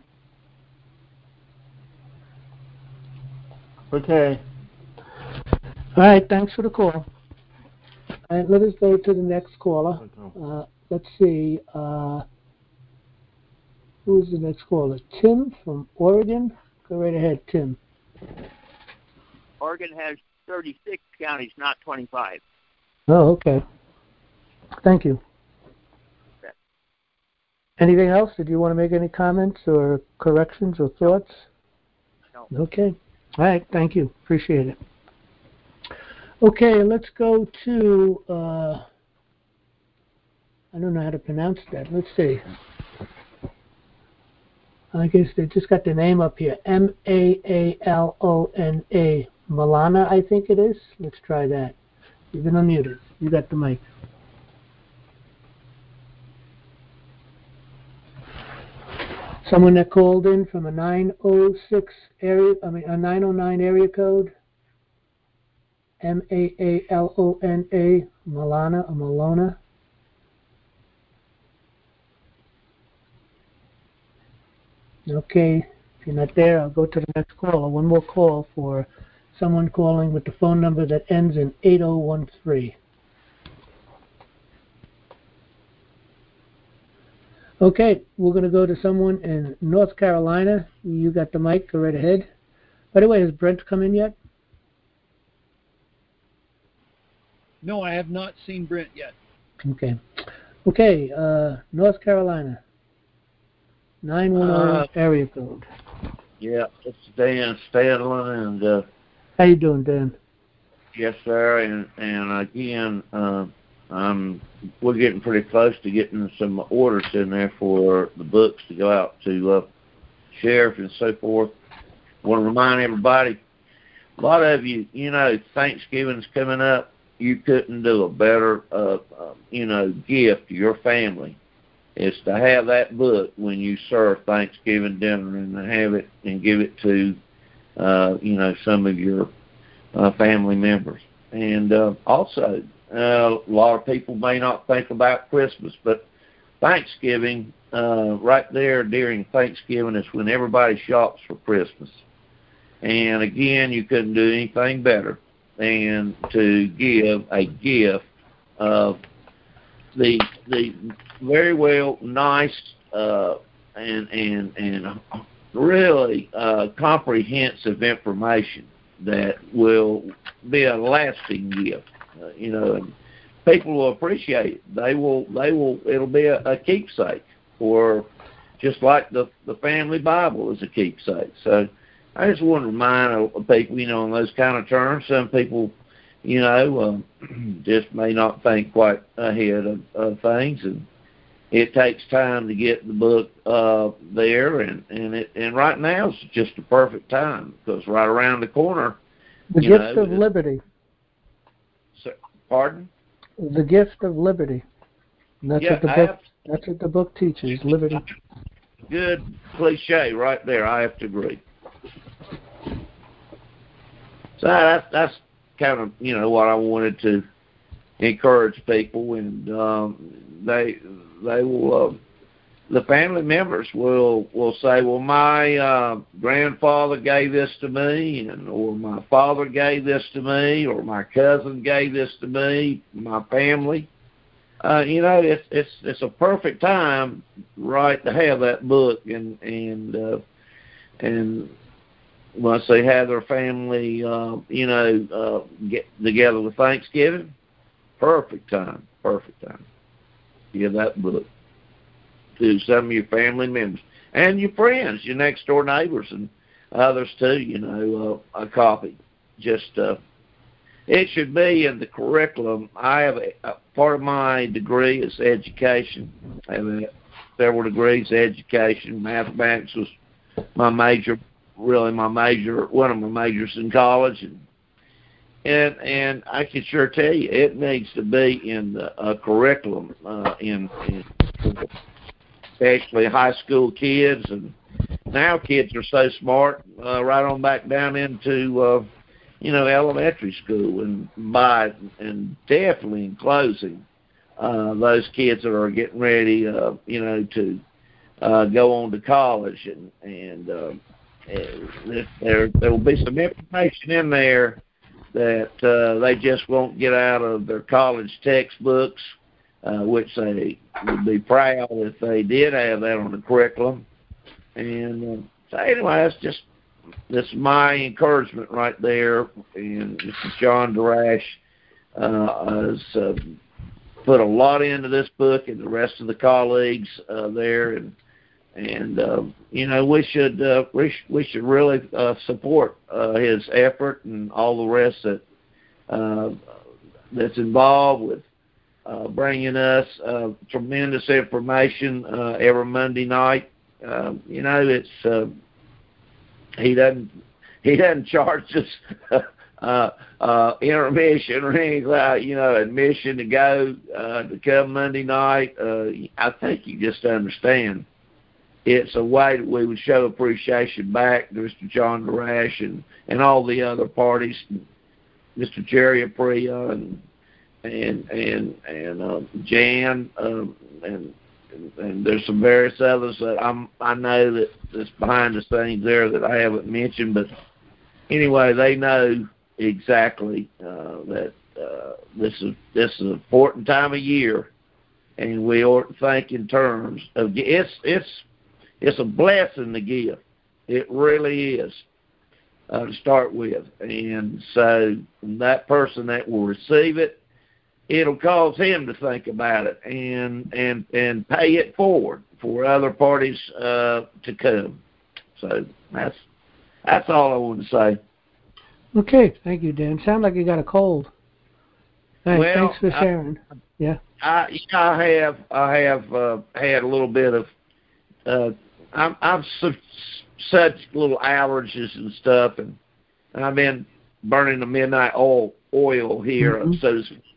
Okay. all right. Thanks for the call. All right, let us go to the next caller. Okay. Uh, let's see. Uh, who's the next caller? Tim from Oregon. Go right ahead, Tim. Oregon has thirty-six counties, not twenty-five. Oh, okay. Thank you. Okay. Anything else? Did you want to make any comments or corrections or thoughts? No. Okay. All right. Thank you. Appreciate it. Okay, let's go to, uh, I don't know how to pronounce that. Let's see. I guess they just got the name up here. M A A L O N A. Malana, I think it is. Let's try that. You've been unmuted. You got the mic. Someone that called in from a nine oh six area, I mean a nine oh nine area code. M A A L O N A, Malana or Malona. Okay, if you're not there, I'll go to the next caller. One more call for someone calling with the phone number that ends in eight oh one three. Okay, we're going to go to someone in North Carolina. You got the mic. Go right ahead. By the way, has Brent come in yet? No, I have not seen Brent yet. Okay. Okay, uh, North Carolina. nine one zero Uh, area code. Yeah, it's Dan Stedlin, and uh, How you doing, Dan? yes, sir. And and again, uh, I'm we're getting pretty close to getting some orders in there for the books to go out to uh, sheriff and so forth. Want to remind everybody, a lot of you, you know, Thanksgiving's coming up. You couldn't do a better, uh, uh, you know, gift to your family is to have that book when you serve Thanksgiving dinner, and to have it and give it to, uh, you know, some of your uh, family members. And uh, also, uh, a lot of people may not think about Christmas, but Thanksgiving, uh, right there during Thanksgiving is when everybody shops for Christmas. And again, you couldn't do anything better than to give a gift of the the very well nice uh, and and and really uh, comprehensive information that will be a lasting gift. Uh, you know, and people will appreciate it. They will. They will. It'll be a, a keepsake, or just like the the family Bible is a keepsake. So I just want to remind people, you know, in those kind of terms. Some people, you know, um, just may not think quite ahead of, of things, and it takes time to get the book uh, there, and and it and right now is just the perfect time, because right around the corner, the you gift know, of liberty. So, pardon? The gift of liberty. And that's Yeah, what the I book. have, That's what the book teaches. Liberty. good cliche right there. I have to agree. So that's that's kind of, you know, what I wanted to encourage people, and um, they they will uh, the family members will will say, well, my uh, grandfather gave this to me, and or my father gave this to me, or my cousin gave this to me, my family. Uh, you know, it's it's it's a perfect time, right, to have that book, and and uh, and once they have their family, uh, you know, uh, get together with Thanksgiving, perfect time, perfect time. Give that book to some of your family members and your friends, your next door neighbors, and others too. You know, uh, a copy. Just uh, it should be in the curriculum. I have a, a part of my degree is education. I have a, several degrees in education. Mathematics was my major. Really, my major, one of my majors in college, and and and I can sure tell you, it needs to be in the uh, curriculum, uh, in, in especially high school kids, and now kids are so smart, uh, right on back down into uh, you know, elementary school, and by and definitely in closing, uh, those kids that are getting ready, uh, you know, to uh, go on to college, and and uh, There, there will be some information in there that uh, they just won't get out of their college textbooks, uh, which they would be proud if they did have that on the curriculum. And uh, so anyway, that's just that's my encouragement right there. And Mister John Darash uh, has uh, put a lot into this book, and the rest of the colleagues uh, there, and And, uh, you know, we should uh, we, sh- we should really uh, support uh, his effort and all the rest that uh, that's involved with uh, bringing us uh, tremendous information uh, every Monday night. Uh, you know, it's uh, he doesn't he doesn't charge us uh, uh, intermission or anything like, you know, admission to go uh, to come Monday night. Uh, I think you just understand. It's a way that we would show appreciation back to Mister John Darash and, and all the other parties, Mister Jerry Apria and and and and uh, Jan um, and, and and there's some various others that I'm I know that that's behind the scenes there that I haven't mentioned, but anyway, they know exactly uh, that uh, this is this is an important time of year, and we ought to think in terms of it's it's. It's a blessing to give. It really is, uh, to start with. And so that person that will receive it, it'll cause him to think about it and and, and pay it forward for other parties uh, to come. So that's that's all I want to say. Okay, thank you, Dan. Sound like you got a cold. Thanks, Well, thanks for sharing. I, yeah. I I have I have uh, had a little bit of. Uh, I'm, I've su- such little allergies and stuff, and, and I've been burning the midnight oil oil here. Mm-hmm. So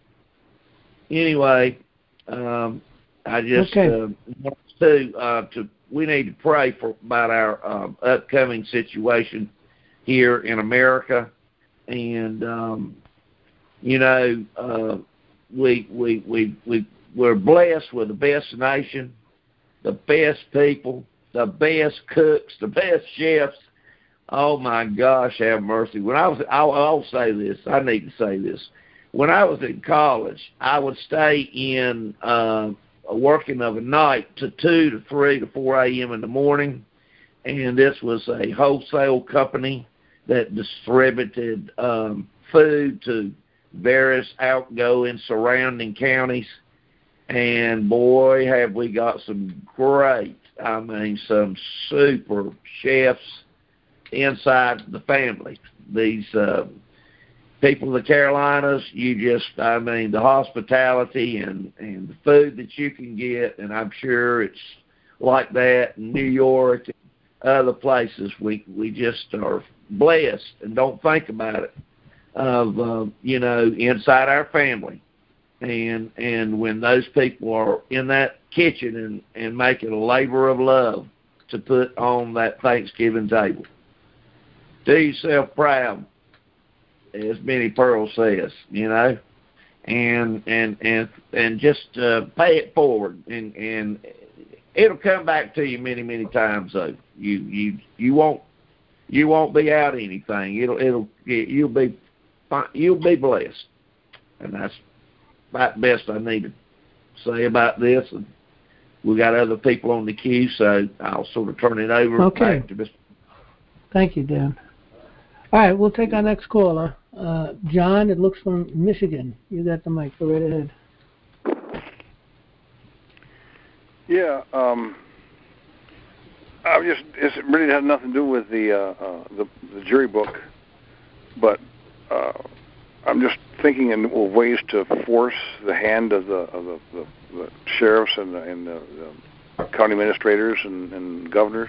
anyway, um, I just okay. uh, want to uh, to we need to pray for about our um, upcoming situation here in America, and um, you know uh, we we we we we're blessed with the best nation, the best people, the best cooks, the best chefs. Oh my gosh, have mercy. When I was, I'll, I'll say this. I need to say this. When I was in college, I would stay in uh, working of a night to two to three to four a m in the morning, and this was a wholesale company that distributed um, food to various outgoing surrounding counties. And boy, have we got some great, I mean, some super chefs inside the family. These uh, people of the Carolinas, you just, I mean, the hospitality and, and the food that you can get, and I'm sure it's like that in New York and other places. We, we just are blessed and don't think about it of, uh, you know, inside our family. And and when those people are in that kitchen and, and making a labor of love to put on that Thanksgiving table. Do yourself proud, as Benny Pearl says, you know, and and and and just uh, pay it forward, and and it'll come back to you many many times. Though you you you won't you won't be out anything. It'll it'll you'll be you'll be blessed, and that's about the best I need to say about this. And we got other people on the queue, so I'll sort of turn it over okay. back to Mister Thank you, Dan. All right, we'll take our next caller. Uh, John, it looks from Michigan. You got the mic. Go right ahead. Yeah, um, I just it really had nothing to do with the uh, uh, the, the jury book, but uh, I'm just thinking in ways to force the hand of the of the, the, the sheriffs and the, and the, the county administrators and, and governors.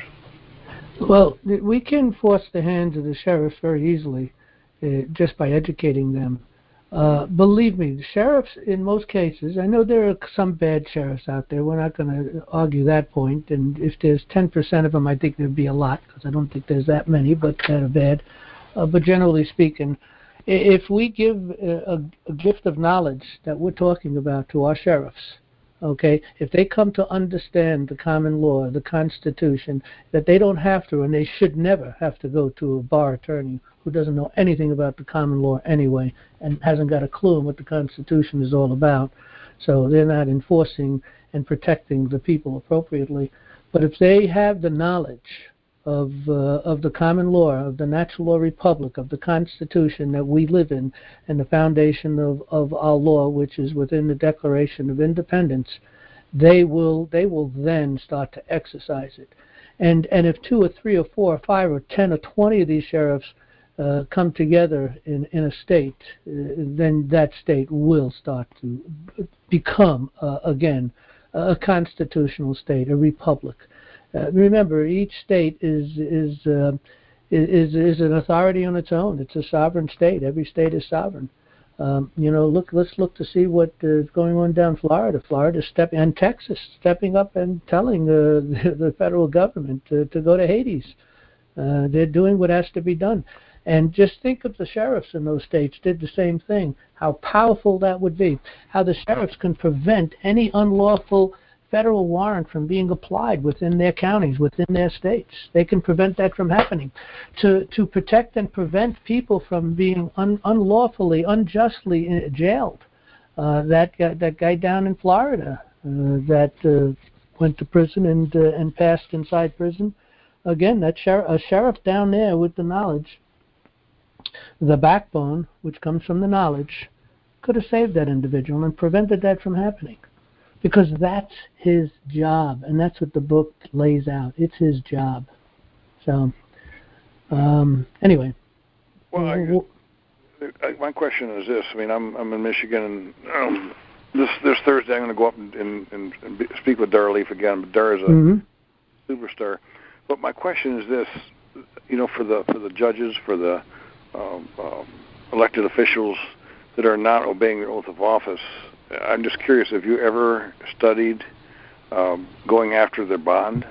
Well, we can force the hands of the sheriffs very easily, uh, just by educating them. Uh, believe me, the sheriffs, in most cases, I know there are some bad sheriffs out there. We're not going to argue that point. And if there's ten percent of them, I think there'd be a lot, because I don't think there's that many, but that are bad. Uh, but generally speaking, if we give a, a gift of knowledge that we're talking about to our sheriffs, okay, if they come to understand the common law, the Constitution, that they don't have to, and they should never have to go to a bar attorney who doesn't know anything about the common law anyway and hasn't got a clue on what the Constitution is all about, so they're not enforcing and protecting the people appropriately. But if they have the knowledge of uh, of the common law, of the natural law republic, of the Constitution that we live in, and the foundation of, of our law, which is within the Declaration of Independence, they will they will then start to exercise it. And and if two or three or four or five or ten or twenty of these sheriffs uh, come together in, in a state, uh, then that state will start to become, uh, again, a constitutional state, a republic. Uh, remember, each state is is, uh, is is an authority on its own. It's a sovereign state. Every state is sovereign. Um, you know, look. Let's look to see what is going on down Florida. Florida stepping and Texas stepping up and telling uh, the, the federal government to, to go to Hades. Uh, they're doing what has to be done. And just think if the sheriffs in those states did the same thing. How powerful that would be. How the sheriffs can prevent any unlawful federal warrant from being applied within their counties, within their states. They can prevent that from happening. To to protect and prevent people from being un, unlawfully, unjustly jailed. Uh, that guy, that guy down in Florida uh, that uh, went to prison and uh, and passed inside prison. Again, that sher- a sheriff down there with the knowledge, the backbone, which comes from the knowledge, could have saved that individual and prevented that from happening. Because that's his job, and that's what the book lays out. It's his job. So, um, anyway. Well, I, I, my question is this. I mean, I'm I'm in Michigan, and um, this this Thursday I'm going to go up and, and, and, and speak with Dara Leaf again. But Dara is a mm-hmm. superstar. But my question is this: you know, for the for the judges, for the um, um, elected officials that are not obeying their oath of office, I'm just curious, have you ever studied um, going after their bond?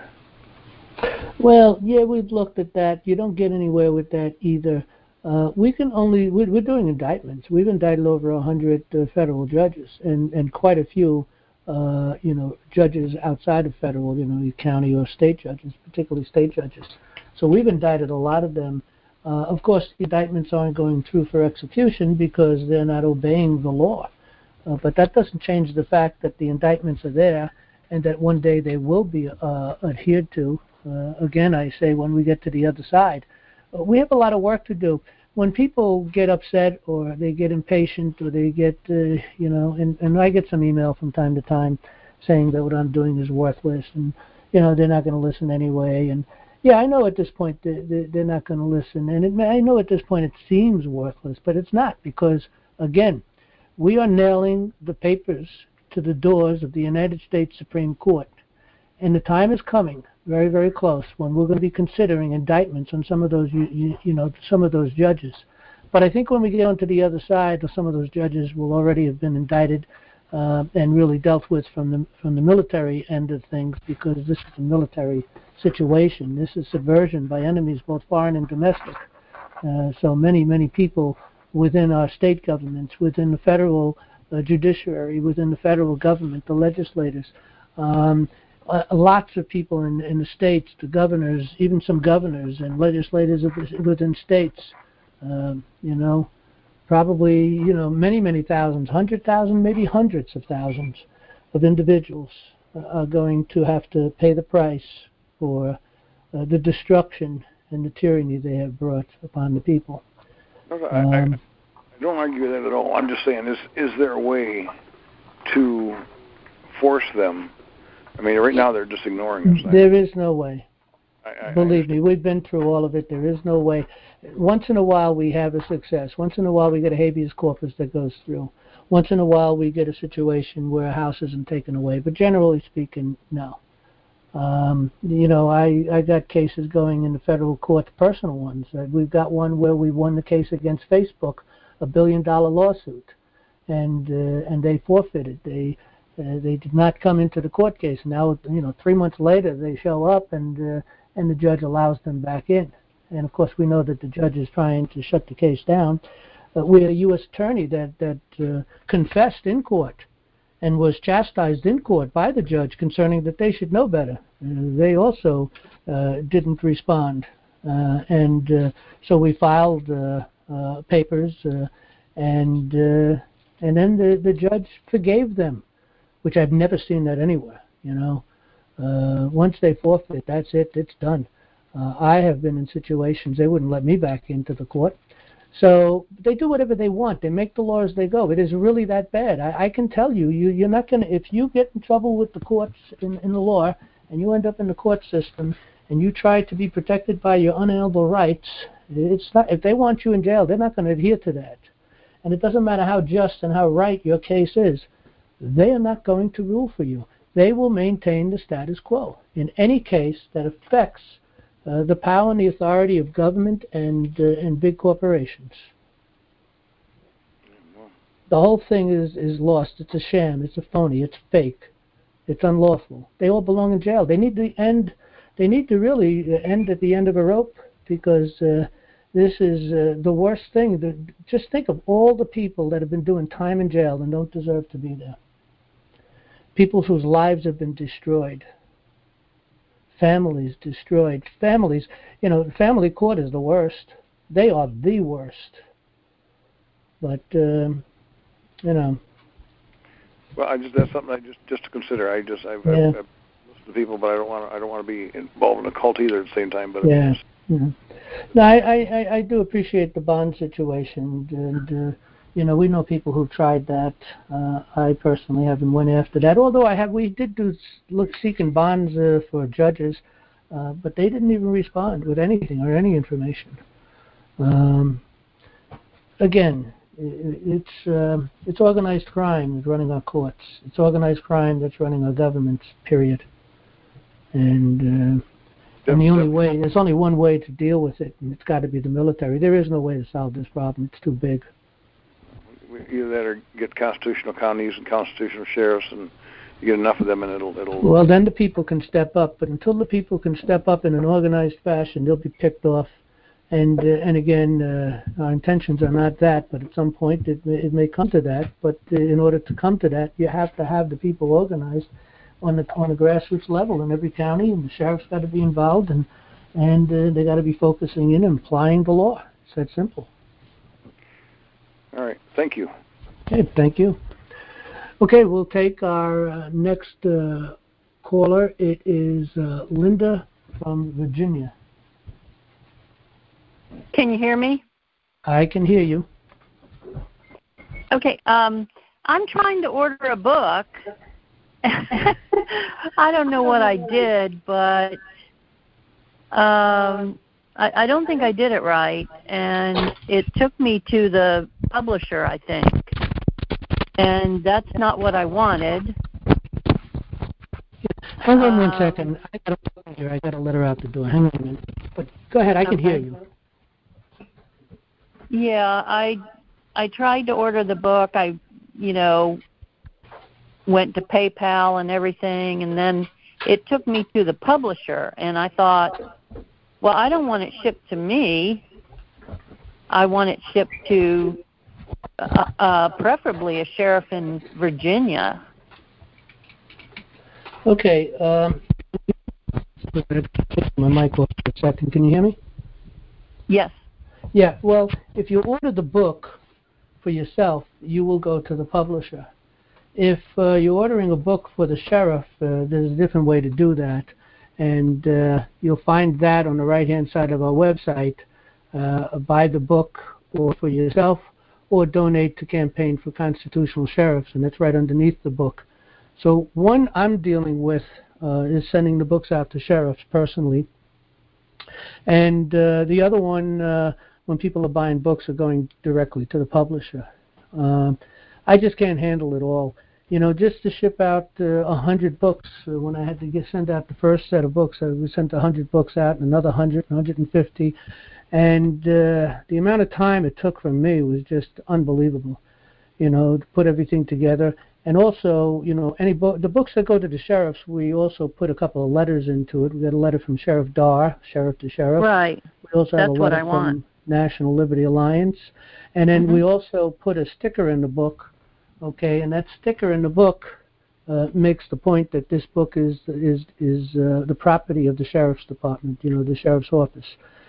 Well, yeah, we've looked at that. You don't get anywhere with that either. Uh, we can only, we're, we're doing indictments. We've indicted over one hundred uh, federal judges and, and quite a few, uh, you know, judges outside of federal, you know, county or state judges, particularly state judges. So we've indicted a lot of them. Uh, of course, the indictments aren't going through for execution because they're not obeying the law. Uh, but that doesn't change the fact that the indictments are there and that one day they will be uh, adhered to. Uh, again, I say when we get to the other side. Uh, we have a lot of work to do. When people get upset or they get impatient or they get, uh, you know, and, and I get some email from time to time saying that what I'm doing is worthless and, you know, they're not going to listen anyway. And, yeah, I know at this point they, they're not going to listen. And it, I know at this point it seems worthless, but it's not because, again, we are nailing the papers to the doors of the United States Supreme Court. And the time is coming, very, very close, when we're going to be considering indictments on some of those, you, you, you know, some of those judges. But I think when we get onto the other side, some of those judges will already have been indicted uh, and really dealt with from the from the military end of things, because this is a military situation. This is subversion by enemies, both foreign and domestic. Uh, so many, many people within our state governments, within the federal uh, judiciary, within the federal government, the legislators. Um, Uh, lots of people in, in the states, the governors, even some governors and legislators within states, um, you know, probably, you know, many, many thousands, hundred thousand, maybe hundreds of thousands of individuals uh, are going to have to pay the price for uh, the destruction and the tyranny they have brought upon the people. I, um, I, I don't argue with that at all. I'm just saying, is is there a way to force them? I mean, right now they're just ignoring us. There is no way. I, I, Believe me, we've been through all of it. There is no way. Once in a while we have a success. Once in a while we get a habeas corpus that goes through. Once in a while we get a situation where a house isn't taken away. But generally speaking, no. Um, you know, I, I got cases going in the federal court, personal ones. Uh, we've got one where we won the case against Facebook, a billion dollar lawsuit. And, uh, and they forfeited. They... Uh, they did not come into the court case. Now, you know, three months later, they show up, and uh, and the judge allows them back in. And of course, we know that the judge is trying to shut the case down. Uh, we had a U S attorney that that uh, confessed in court and was chastised in court by the judge concerning that they should know better. Uh, they also uh, didn't respond, uh, and uh, so we filed uh, uh, papers, uh, and uh, and then the the judge forgave them, which I've never seen that anywhere, you know. Uh, once they forfeit, that's it, it's done. Uh, I have been in situations, they wouldn't let me back into the court. So they do whatever they want. They make the law as they go. It is really that bad. I, I can tell you, you, you're not going to, if you get in trouble with the courts in, in the law, and you end up in the court system, and you try to be protected by your unalienable rights, it's not, if they want you in jail, they're not going to adhere to that. And it doesn't matter how just and how right your case is. They are not going to rule for you. They will maintain the status quo in any case that affects uh, the power and the authority of government and uh, and big corporations. The whole thing is, is lost. It's a sham. It's a phony. It's fake. It's unlawful. They all belong in jail. They need to end. They need to really end at the end of a rope, because uh, this is uh, the worst thing. The, just think of all the people that have been doing time in jail and don't deserve to be there. People whose lives have been destroyed. Families destroyed. Families, you know, family court is the worst. They are the worst. But, um, you know. Well, I just that's something I just just to consider. I just I've, yeah. I've, I've listened to people, but I don't want to I don't want to be involved in a cult either at the same time. But yeah. yeah. No, I, I I do appreciate the bond situation, and. Uh, You know, we know people who've tried that. Uh, I personally haven't went after that. Although I have, we did do look seeking bonds uh, for judges, uh, but they didn't even respond with anything or any information. Um, again, it's uh, it's organized crime that's running our courts. It's organized crime that's running our governments. Period. And uh, and the only way, there's only one way to deal with it, and it's got to be the military. There is no way to solve this problem. It's too big. Either that or get constitutional counties and constitutional sheriffs, and you get enough of them, and it'll it'll. Well, then the people can step up. But until the people can step up in an organized fashion, they'll be picked off. And uh, and again, uh, our intentions are not that. But at some point, it may, it may come to that. But uh, in order to come to that, you have to have the people organized on the on a grassroots level in every county, and the sheriff's got to be involved, and and uh, they got to be focusing in and applying the law. It's that simple. All right. Thank you. Okay, thank you. Okay, we'll take our uh, next uh, caller. It is uh, Linda from Virginia. Can you hear me? I can hear you. Okay, um, I'm trying to order a book. I don't know what I did, but um, I, I don't think I did it right, and it took me to the publisher, I think, and that's not what I wanted. Hang on one um, second. I got a here. I got a letter out the door. Hang on a minute. But go ahead. I can okay. hear you. Yeah, I I tried to order the book. I, you know, went to PayPal and everything, and then it took me to the publisher, and I thought, well, I don't want it shipped to me. I want it shipped to uh, uh, preferably a sheriff in Virginia. Okay. Um, my mic off for a second. Can you hear me? Yes. Yeah. Well, if you order the book for yourself, you will go to the publisher. If uh, you're ordering a book for the sheriff, uh, there's a different way to do that, and uh, you'll find that on the right-hand side of our website. Uh, buy the book or for yourself, or donate to Campaign for Constitutional Sheriffs, and that's right underneath the book. So one I'm dealing with uh, is sending the books out to sheriffs personally, and uh, the other one, uh, when people are buying books, are going directly to the publisher. Uh, I just can't handle it all. You know, just to ship out uh, one hundred books, uh, when I had to get, send out the first set of books, I we sent one hundred books out, and another one hundred, one hundred fifty, and uh, the amount of time it took from me was just unbelievable, you know, to put everything together. And also, you know, any book, the books that go to the sheriffs, we also put a couple of letters into it. We got a letter from Sheriff Darr, sheriff to sheriff. Right. We also have That's a what letter I want. from National Liberty Alliance. And then Mm-hmm. we also put a sticker in the book, okay, and that sticker in the book uh, makes the point that this book is is is uh, the property of the sheriff's department, you know, the sheriff's office.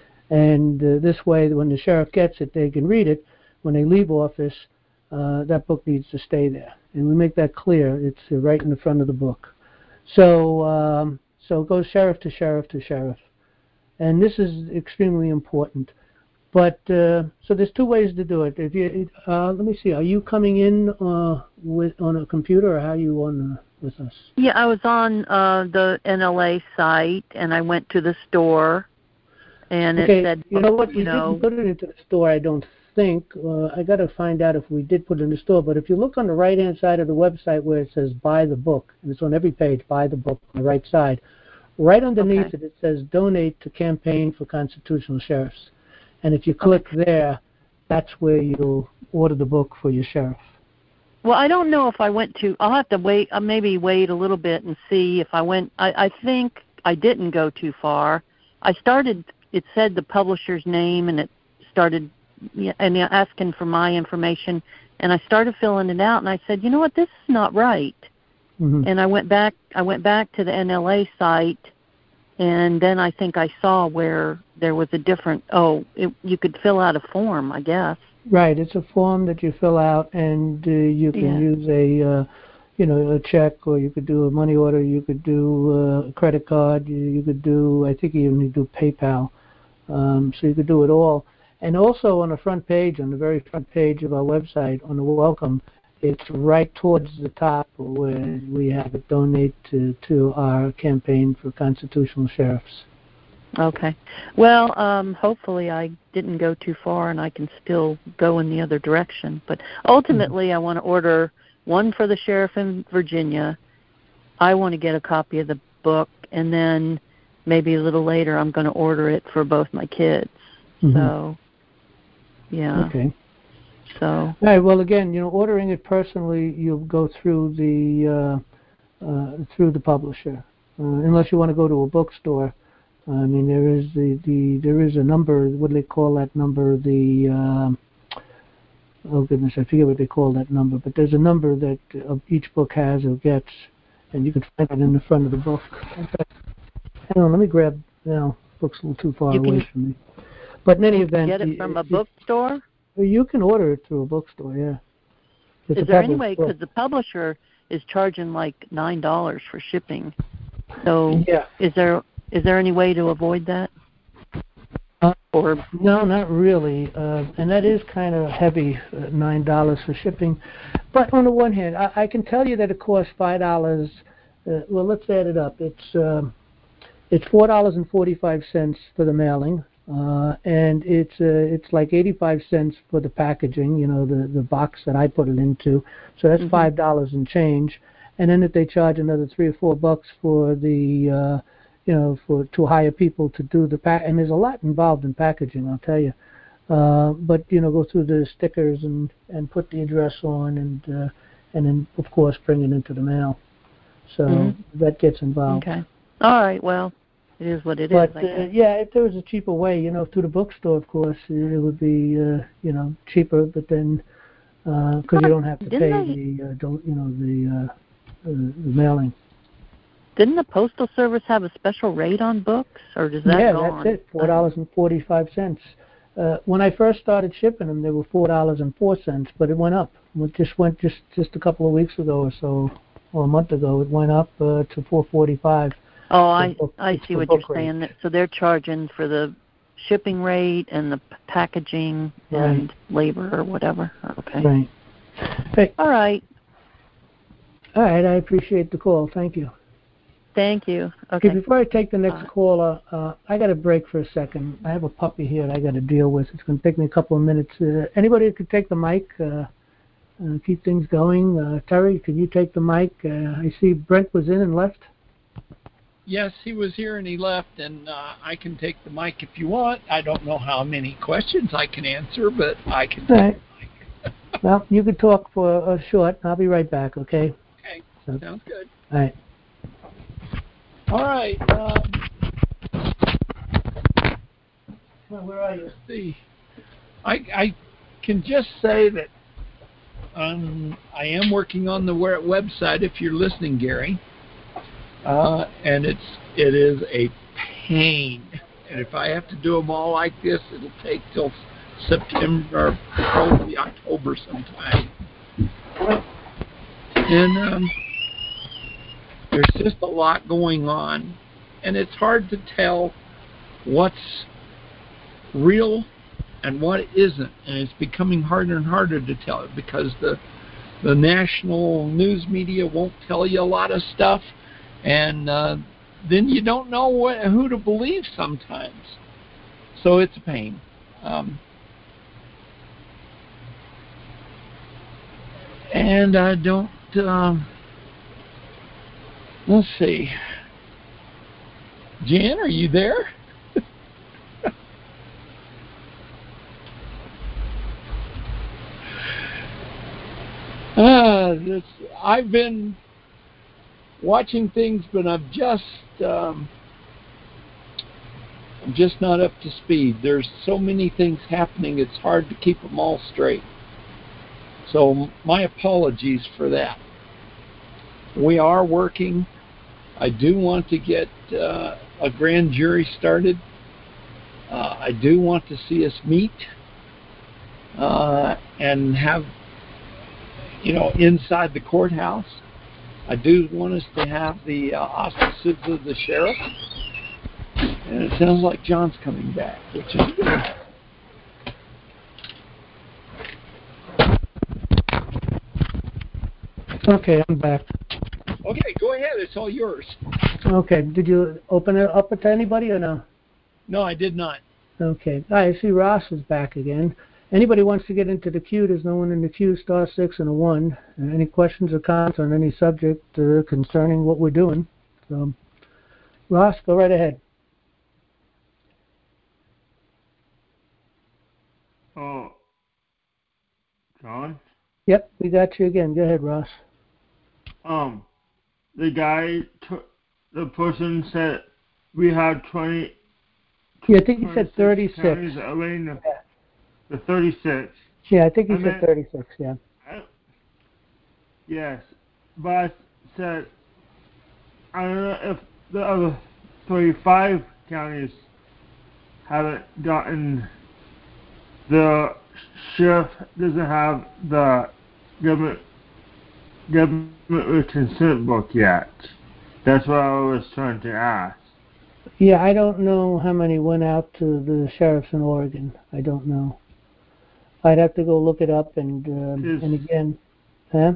And uh, this way, when the sheriff gets it, they can read it. When they leave office, uh, that book needs to stay there. And we make that clear. It's uh, right in the front of the book. So, um, so it goes sheriff to sheriff to sheriff. And this is extremely important. But uh, so there's two ways to do it. If you, uh, let me see. Are you coming in uh, with on a computer, or how are you on uh, with us? Yeah, I was on uh, the N L A site, and I went to the store, and okay, it said, you know what? you We know, didn't put it into the store, I don't think. Uh, I got to find out if we did put it in the store. But if you look on the right-hand side of the website where it says "Buy the Book," and it's on every page, "Buy the Book" on the right side. Right underneath okay. it, it says "Donate to Campaign for Constitutional Sheriffs." And if you click okay. there, that's where you'll order the book for your sheriff. Well, I don't know if I went to, I'll have to wait, I'll maybe wait a little bit and see if I went, I, I think I didn't go too far. I started, it said the publisher's name, and it started and asking for my information, and I started filling it out, and I said, you know what, this is not right. Mm-hmm. And I went back, I went back to the N L A site, and then I think I saw where there was a different, oh, it, you could fill out a form, I guess. Right, it's a form that you fill out, and uh, you can yeah. use a, uh, you know, a check, or you could do a money order, you could do uh, a credit card, you, you could do, I think you even do PayPal, um, so you could do it all. And also on the front page, on the very front page of our website, on the welcome, it's right towards the top where we have it, donate to, to our campaign for constitutional sheriffs. Okay. Well, um, hopefully I didn't go too far and I can still go in the other direction. But ultimately, mm-hmm. I want to order one for the sheriff in Virginia. I want to get a copy of the book, and then maybe a little later I'm going to order it for both my kids. Mm-hmm. So, yeah. Okay. So. All right. Well, again, you know, ordering it personally, you'll go through the uh, uh, through the publisher, uh, unless you want to go to a bookstore. I mean, there is the, the there is a number. What do they call that number? The uh, oh goodness, I forget what they call that number. But there's a number that uh, each book has or gets, and you can find it in the front of the book. In fact, hang on, let me grab. You know, book's a little too far You away can- from me. But in any You event, get it the- from a it- bookstore? you can order it through a bookstore, yeah. It's Is a there any published way, book. because the publisher is charging like nine dollars for shipping. So Yeah. is there is there any way to avoid that? Uh, Or No, not really. Uh, and that is kind of heavy, uh, nine dollars for shipping. But on the one hand, I, I can tell you that it costs five dollars. Uh, well, let's add it up. It's um, it's four dollars and forty-five cents for the mailing, uh, and it's uh, it's like eighty-five cents for the packaging. You know, the the box that I put it into. So that's Mhm. five dollars and change. And then if they charge another three or four bucks for the uh, you know, for to hire people to do the pack, and there's a lot involved in packaging, I'll tell you. Uh, but you know, go through the stickers and and put the address on, and uh, and then of course bring it into the mail. So Mhm. that gets involved. okay. All right. Well, it is what it is. But I uh, guess. yeah, if there was a cheaper way, you know, through the bookstore, of course, it would be uh, you know cheaper. But then because you don't have to Didn't pay they- the uh, don't, you know the, uh, uh, the mailing. Didn't the Postal Service have a special rate on books, or does that yeah, go that's on? it. Four dollars and forty-five cents. Uh, when I first started shipping them, they were four dollars and four cents, but it went up. It just went just just a couple of weeks ago or so, or a month ago. It went up uh, to four forty-five. Oh, I book- I it's see for what you're book rate. saying. That- So they're charging for the shipping rate and the p- packaging Right. and labor or whatever. Okay. Right. Hey, All right. all right. I appreciate the call. Thank you. Thank you. Okay, Okay. before I take the next Uh, caller, uh, I got to break for a second. I have a puppy here that I got to deal with. It's going to take me a couple of minutes. Uh, anybody that could take the mic, uh, uh, keep things going. Uh, Terry, could you take the mic? Uh, I see Brent was in and left. Yes, he was here and he left, and uh, I can take the mic if you want. I don't know how many questions I can answer, but I can All take right. the mic. Well, you could talk for a short. I'll be right back, okay? Okay, So, sounds good. all right. All right. Um, Well, where are you? let's see. I I can just say that um, I am working on the we- website. If you're listening, Gary, uh, and it's it is a pain. And if I have to do them all like this, it'll take till September, or probably October sometime. And um, there's just a lot going on, and it's hard to tell what's real and what isn't, and it's becoming harder and harder to tell it because the the national news media won't tell you a lot of stuff, and uh, then you don't know what, who to believe sometimes. So it's a pain. Um, and I don't. Uh, let's see. Jan, are you there? Uh, this, I've been watching things, but I'm just um, I'm just not up to speed. There's so many things happening; it's hard to keep them all straight. So my apologies for that. We are working. I do want to get uh, a grand jury started. Uh, I do want to see us meet uh, and have, you know, inside the courthouse. I do want us to have the uh, auspices of the sheriff. And it sounds like John's coming back, which is good. Okay, I'm back. Okay, go ahead. It's all yours. Okay, did you open it up to anybody or no? No, I did not. Okay. All right, I see Ross is back again. Anybody wants to get into the queue, there's no one in the queue, star six and a one. Uh, any questions or comments on any subject uh, concerning what we're doing? So, Ross, go right ahead. Oh, John? Yep, we got you again. Go ahead, Ross. Um, the guy, t- the person said we have twenty. Yeah, I think he said thirty-six. Counties, I mean, the, the thirty-six. Yeah, I think he I said meant- thirty-six, yeah. I, yes, but I said I don't know if the other thirty-five counties haven't gotten, the sheriff doesn't have the government government with consent book yet. That's what I was trying to ask. Yeah, I don't know how many went out to the sheriffs in Oregon. I don't know. I'd have to go look it up, and um, and again, huh?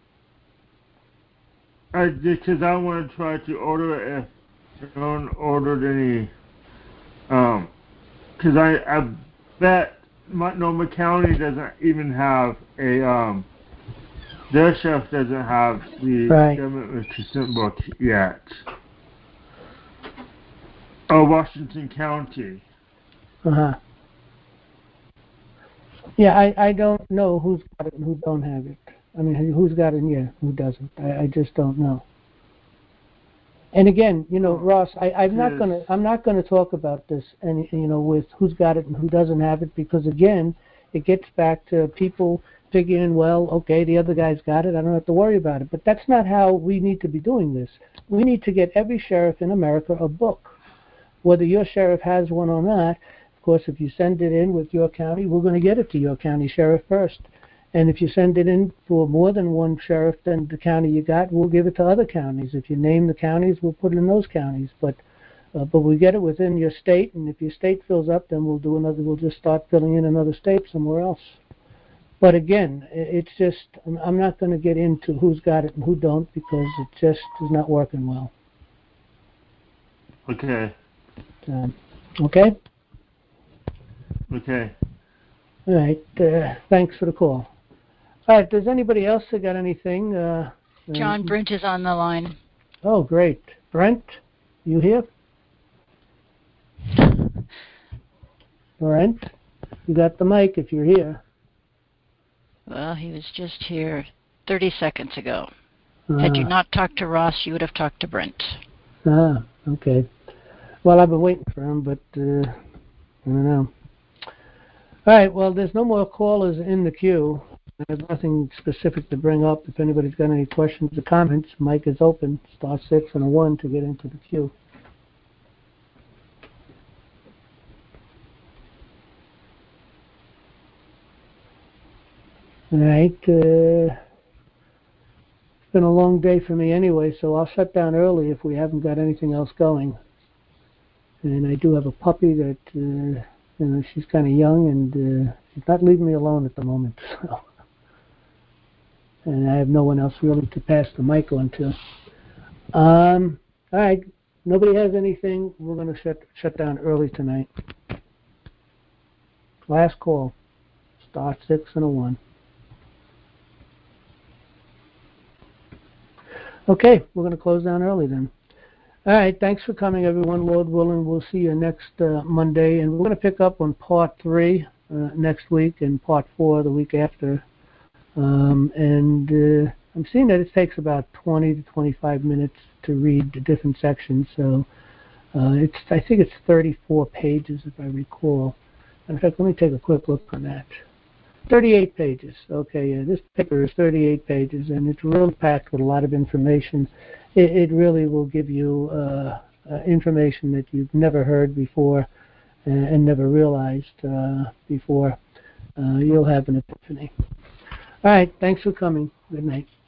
I because I want to try to order it if no one ordered any. Um, because I I bet Multnomah County doesn't even have a um. Their sheriff doesn't have the right. government with consent book yet. Oh, Washington County. Uh huh. Yeah, I, I don't know who's got it and who don't have it. I mean, who's got it and yeah, who doesn't. I, I just don't know. And again, you know, Ross, I, I'm not gonna I'm not gonna talk about this and you know with who's got it and who doesn't have it because again, it gets back to people figuring, well, okay, the other guy's got it, I don't have to worry about it. But that's not how we need to be doing this. We need to get every sheriff in America a book. Whether your sheriff has one or not, of course, if you send it in with your county, we're going to get it to your county sheriff first. And if you send it in for more than one sheriff than the county you got, we'll give it to other counties. If you name the counties, we'll put it in those counties. But uh, but we get it within your state, and if your state fills up, then we'll do another. We'll just start filling in another state somewhere else. But again, it's just I'm not going to get into who's got it and who don't because it just is not working well. Okay. Um, okay. Okay. All right. Uh, thanks for the call. All right. Does anybody else that got anything? Uh, John uh, Brent is on the line. Oh, great. Brent, you here? Brent, you got the mic if you're here. Well, he was just here thirty seconds ago. Uh, Had you not talked to Ross, you would have talked to Brent. Ah, okay. Well, I've been waiting for him, but uh, I don't know. All right, well, there's no more callers in the queue. I have nothing specific to bring up. If anybody's got any questions or comments, mic is open. Star six and a one to get into the queue. All right. Uh, it's been a long day for me anyway, so I'll shut down early if we haven't got anything else going. And I do have a puppy that, uh, you know, she's kind of young and uh, she's not leaving me alone at the moment. So. And I have no one else really to pass the mic on to. Um, all right. Nobody has anything. We're going to shut shut down early tonight. Last call. Star six and a one. Okay, we're going to close down early then. All right, thanks for coming, everyone. Lord willing, we'll see you next uh, Monday. And we're going to pick up on part three uh, next week and part four the week after. Um, and uh, I'm seeing that it takes about twenty to twenty-five minutes to read the different sections. So uh, it's I think it's thirty-four pages, if I recall. In fact, let me take a quick look on that. thirty-eight pages. Okay, yeah, this paper is thirty-eight pages, and it's really packed with a lot of information. It, it really will give you uh, uh, information that you've never heard before and, and never realized uh, before. Uh, you'll have an epiphany. All right, thanks for coming. Good night.